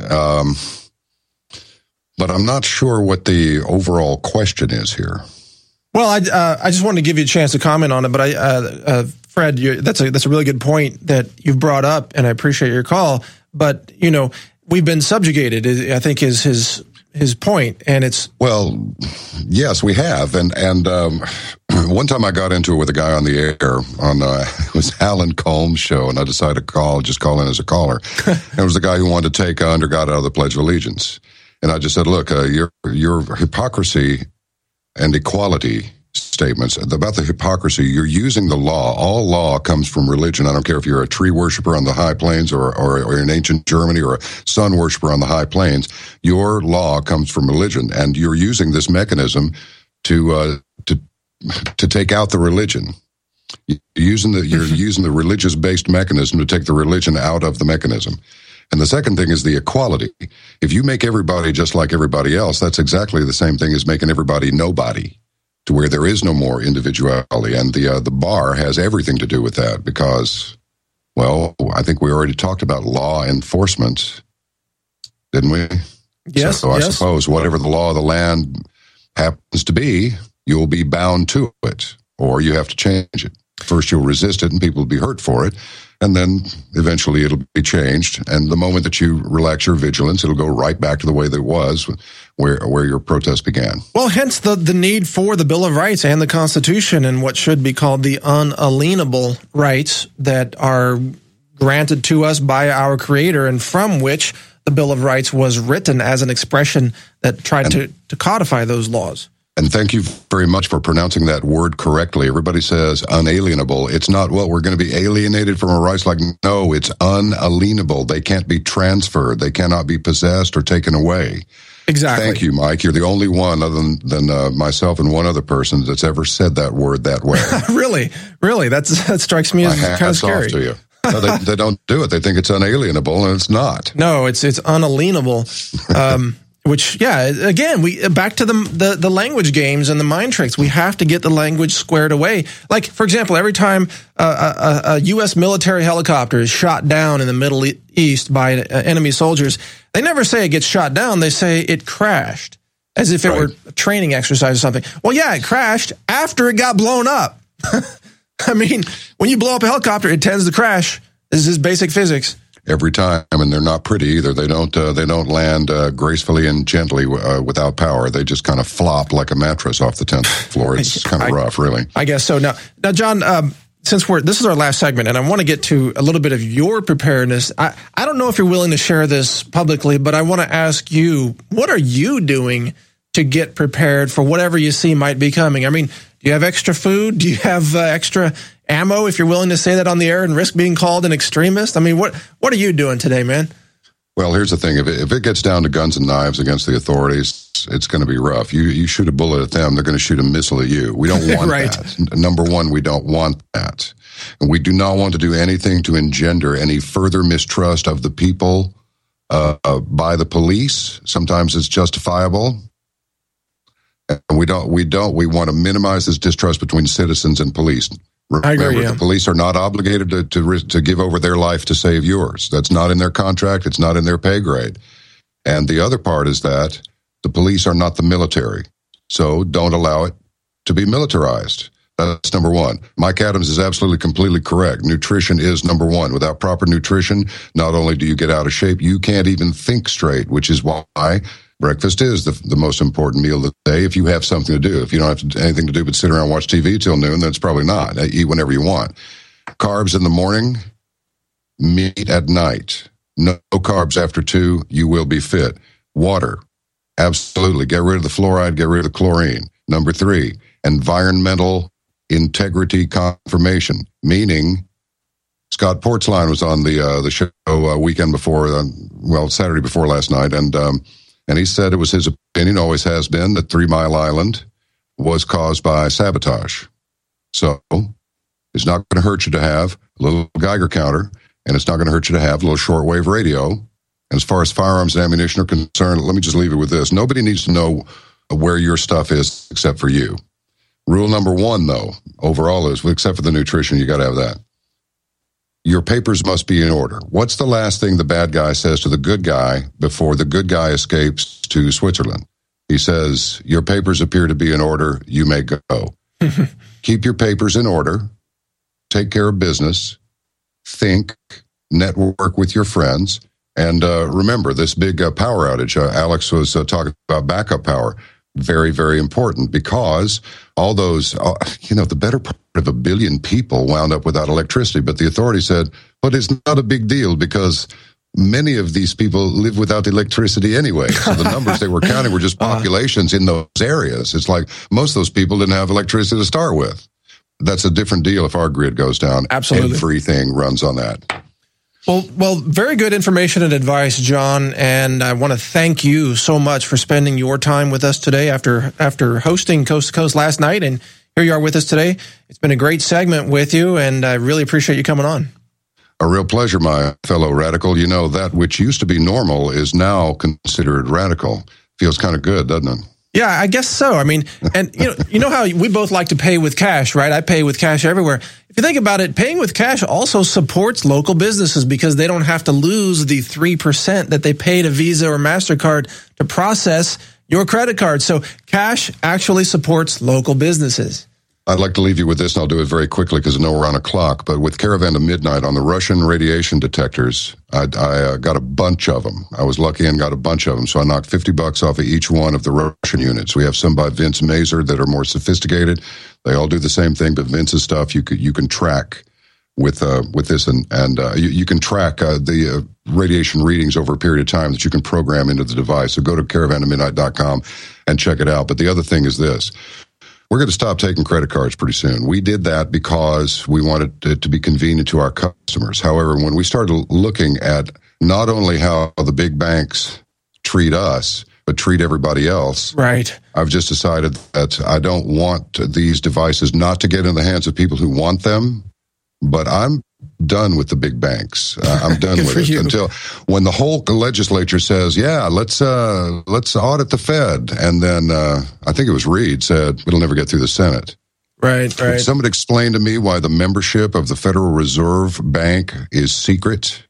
But I'm not sure what the overall question is here. Well, I just wanted to give you a chance to comment on it, but Fred, that's a really good point that you've brought up, and I appreciate your call. But we've been subjugated, I think, is his point, and it's yes, we have, and one time I got into it with a guy on the air on it was Alan Colmes' show, and I decided to just call in as a caller. And it was the guy who wanted to take under God out of the Pledge of Allegiance, and I just said, look, your hypocrisy and equality statements about the hypocrisy. You're using the law. All law comes from religion. I don't care if you're a tree worshiper on the high plains or in ancient Germany or a sun worshiper on the high plains. Your law comes from religion, and you're using this mechanism to take out the religion. You're using the religious-based mechanism to take the religion out of the mechanism. And the second thing is the equality. If you make everybody just like everybody else, that's exactly the same thing as making everybody nobody, to where there is no more individuality. And the Bar has everything to do with that because, well, I think we already talked about law enforcement, didn't we? Yes. So I suppose whatever the law of the land happens to be, you'll be bound to it, or you have to change it. First, you'll resist it, and people will be hurt for it. And then eventually it'll be changed. And the moment that you relax your vigilance, it'll go right back to the way that it was where your protest began. Well, hence the need for the Bill of Rights and the Constitution and what should be called the unalienable rights that are granted to us by our Creator and from which the Bill of Rights was written as an expression that tried to codify those laws. And thank you very much for pronouncing that word correctly. Everybody says unalienable. It's not, well, we're going to be alienated from our rights. Like, no, it's unalienable. They can't be transferred. They cannot be possessed or taken away. Exactly. Thank you, Mike. You're the only one other than myself and one other person that's ever said that word that way. Really? That strikes me as kind of scary. Off to you. No, they don't do it. They think it's unalienable, and it's not. No, it's unalienable. Which, again, we back to the language games and the mind tricks. We have to get the language squared away. Like, for example, every time a U.S. military helicopter is shot down in the Middle East by enemy soldiers, they never say it gets shot down. They say it crashed, as if it were a training exercise or something. Well, yeah, it crashed after it got blown up. I mean, when you blow up a helicopter, it tends to crash. This is basic physics. Every time, and they're not pretty either. They don't land gracefully and gently without power. They just kind of flop like a mattress off the 10th floor. It's kind of rough, really. I guess so. Now, John, since this is our last segment, and I want to get to a little bit of your preparedness. I don't know if you're willing to share this publicly, but I want to ask you, what are you doing to get prepared for whatever you see might be coming? I mean, do you have extra food? Do you have extra ammo, if you're willing to say that on the air and risk being called an extremist? I mean, what are you doing today, man? Well, here's the thing. If it gets down to guns and knives against the authorities, it's going to be rough. You shoot a bullet at them, they're going to shoot a missile at you. We don't want that. Number one, we don't want that. And we do not want to do anything to engender any further mistrust of the people by the police. Sometimes it's justifiable. And we want to minimize this distrust between citizens and police. Remember, the police are not obligated to give over their life to save yours. That's not in their contract. It's not in their pay grade. And the other part is that the police are not the military. So don't allow it to be militarized. That's number one. Mike Adams is absolutely, completely correct. Nutrition is number one. Without proper nutrition, not only do you get out of shape, you can't even think straight, which is why Breakfast is the most important meal of the day if you have something to do. If you don't have anything to do but sit around and watch TV till noon, then it's probably not. Eat whenever you want. Carbs in the morning, meat at night. No carbs after 2, you will be fit. Water, absolutely. Get rid of the fluoride, get rid of the chlorine. Number 3, environmental integrity confirmation, meaning Scott Portzline was on the show weekend before, Saturday before last night, and he said it was his opinion, always has been, that 3 Mile Island was caused by sabotage. So it's not going to hurt you to have a little Geiger counter, and it's not going to hurt you to have a little shortwave radio. And as far as firearms and ammunition are concerned, let me just leave it with this. Nobody needs to know where your stuff is except for you. Rule number 1, though, overall is, except for the nutrition, you got to have that. Your papers must be in order. What's the last thing the bad guy says to the good guy before the good guy escapes to Switzerland? He says, your papers appear to be in order. You may go. Keep your papers in order. Take care of business. Think. Network with your friends. And remember, this big power outage, Alex was talking about backup power. Very, very important, because all those, the better part of 1 billion people wound up without electricity. But the authority said, but it's not a big deal because many of these people live without electricity anyway. So the numbers they were counting were just populations in those areas. It's like most of those people didn't have electricity to start with. That's a different deal if our grid goes down. Absolutely. Everything runs on that. Well, very good information and advice, John, and I want to thank you so much for spending your time with us today after hosting Coast to Coast last night, and here you are with us today. It's been a great segment with you, and I really appreciate you coming on. A real pleasure, my fellow radical. You know, that which used to be normal is now considered radical. Feels kind of good, doesn't it? Yeah, I guess so. I mean, and you know how we both like to pay with cash, right? I pay with cash everywhere. If you think about it, paying with cash also supports local businesses because they don't have to lose the 3% that they pay to Visa or MasterCard to process your credit card. So cash actually supports local businesses. I'd like to leave you with this, and I'll do it very quickly because I know we're on a clock. But with Caravan to Midnight on the Russian radiation detectors, I got a bunch of them. I was lucky and got a bunch of them, so I knocked $50 off of each one of the Russian units. We have some by Vince Mazer that are more sophisticated. They all do the same thing, but Vince's stuff you can track with this, and you can track the radiation readings over a period of time that you can program into the device. So go to caravantomidnight.com and check it out. But the other thing is this. We're going to stop taking credit cards pretty soon. We did that because we wanted it to be convenient to our customers. However, when we started looking at not only how the big banks treat us, but treat everybody else, right? I've just decided that I don't want these devices not to get in the hands of people who want them, but I'm done with the big banks. I'm done with it until when the whole legislature says, yeah, let's audit the Fed. And then I think it was Reid said, it'll never get through the Senate. Right. Could someone explain to me why the membership of the Federal Reserve Bank is secret?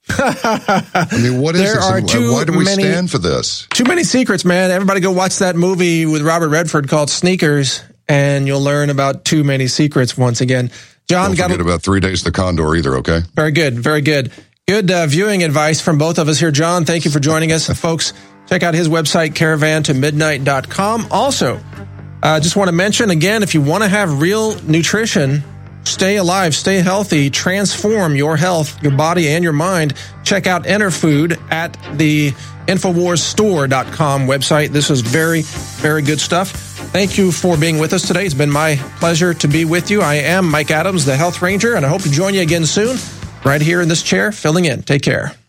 I mean, what is this? Why do we stand for this? Too many secrets, man. Everybody go watch that movie with Robert Redford called Sneakers, and you'll learn about too many secrets once again. John, don't forget about 3 Days to the Condor either, okay? Very good, very good. Good viewing advice from both of us here. John, thank you for joining us. Folks, check out his website, caravantomidnight.com. Also, just want to mention, again, if you want to have real nutrition, stay alive, stay healthy, transform your health, your body, and your mind, check out Enerfood at the InfoWarsStore.com website. This is very, very good stuff. Thank you for being with us today. It's been my pleasure to be with you. I am Mike Adams, the Health Ranger, and I hope to join you again soon, right here in this chair, filling in. Take care.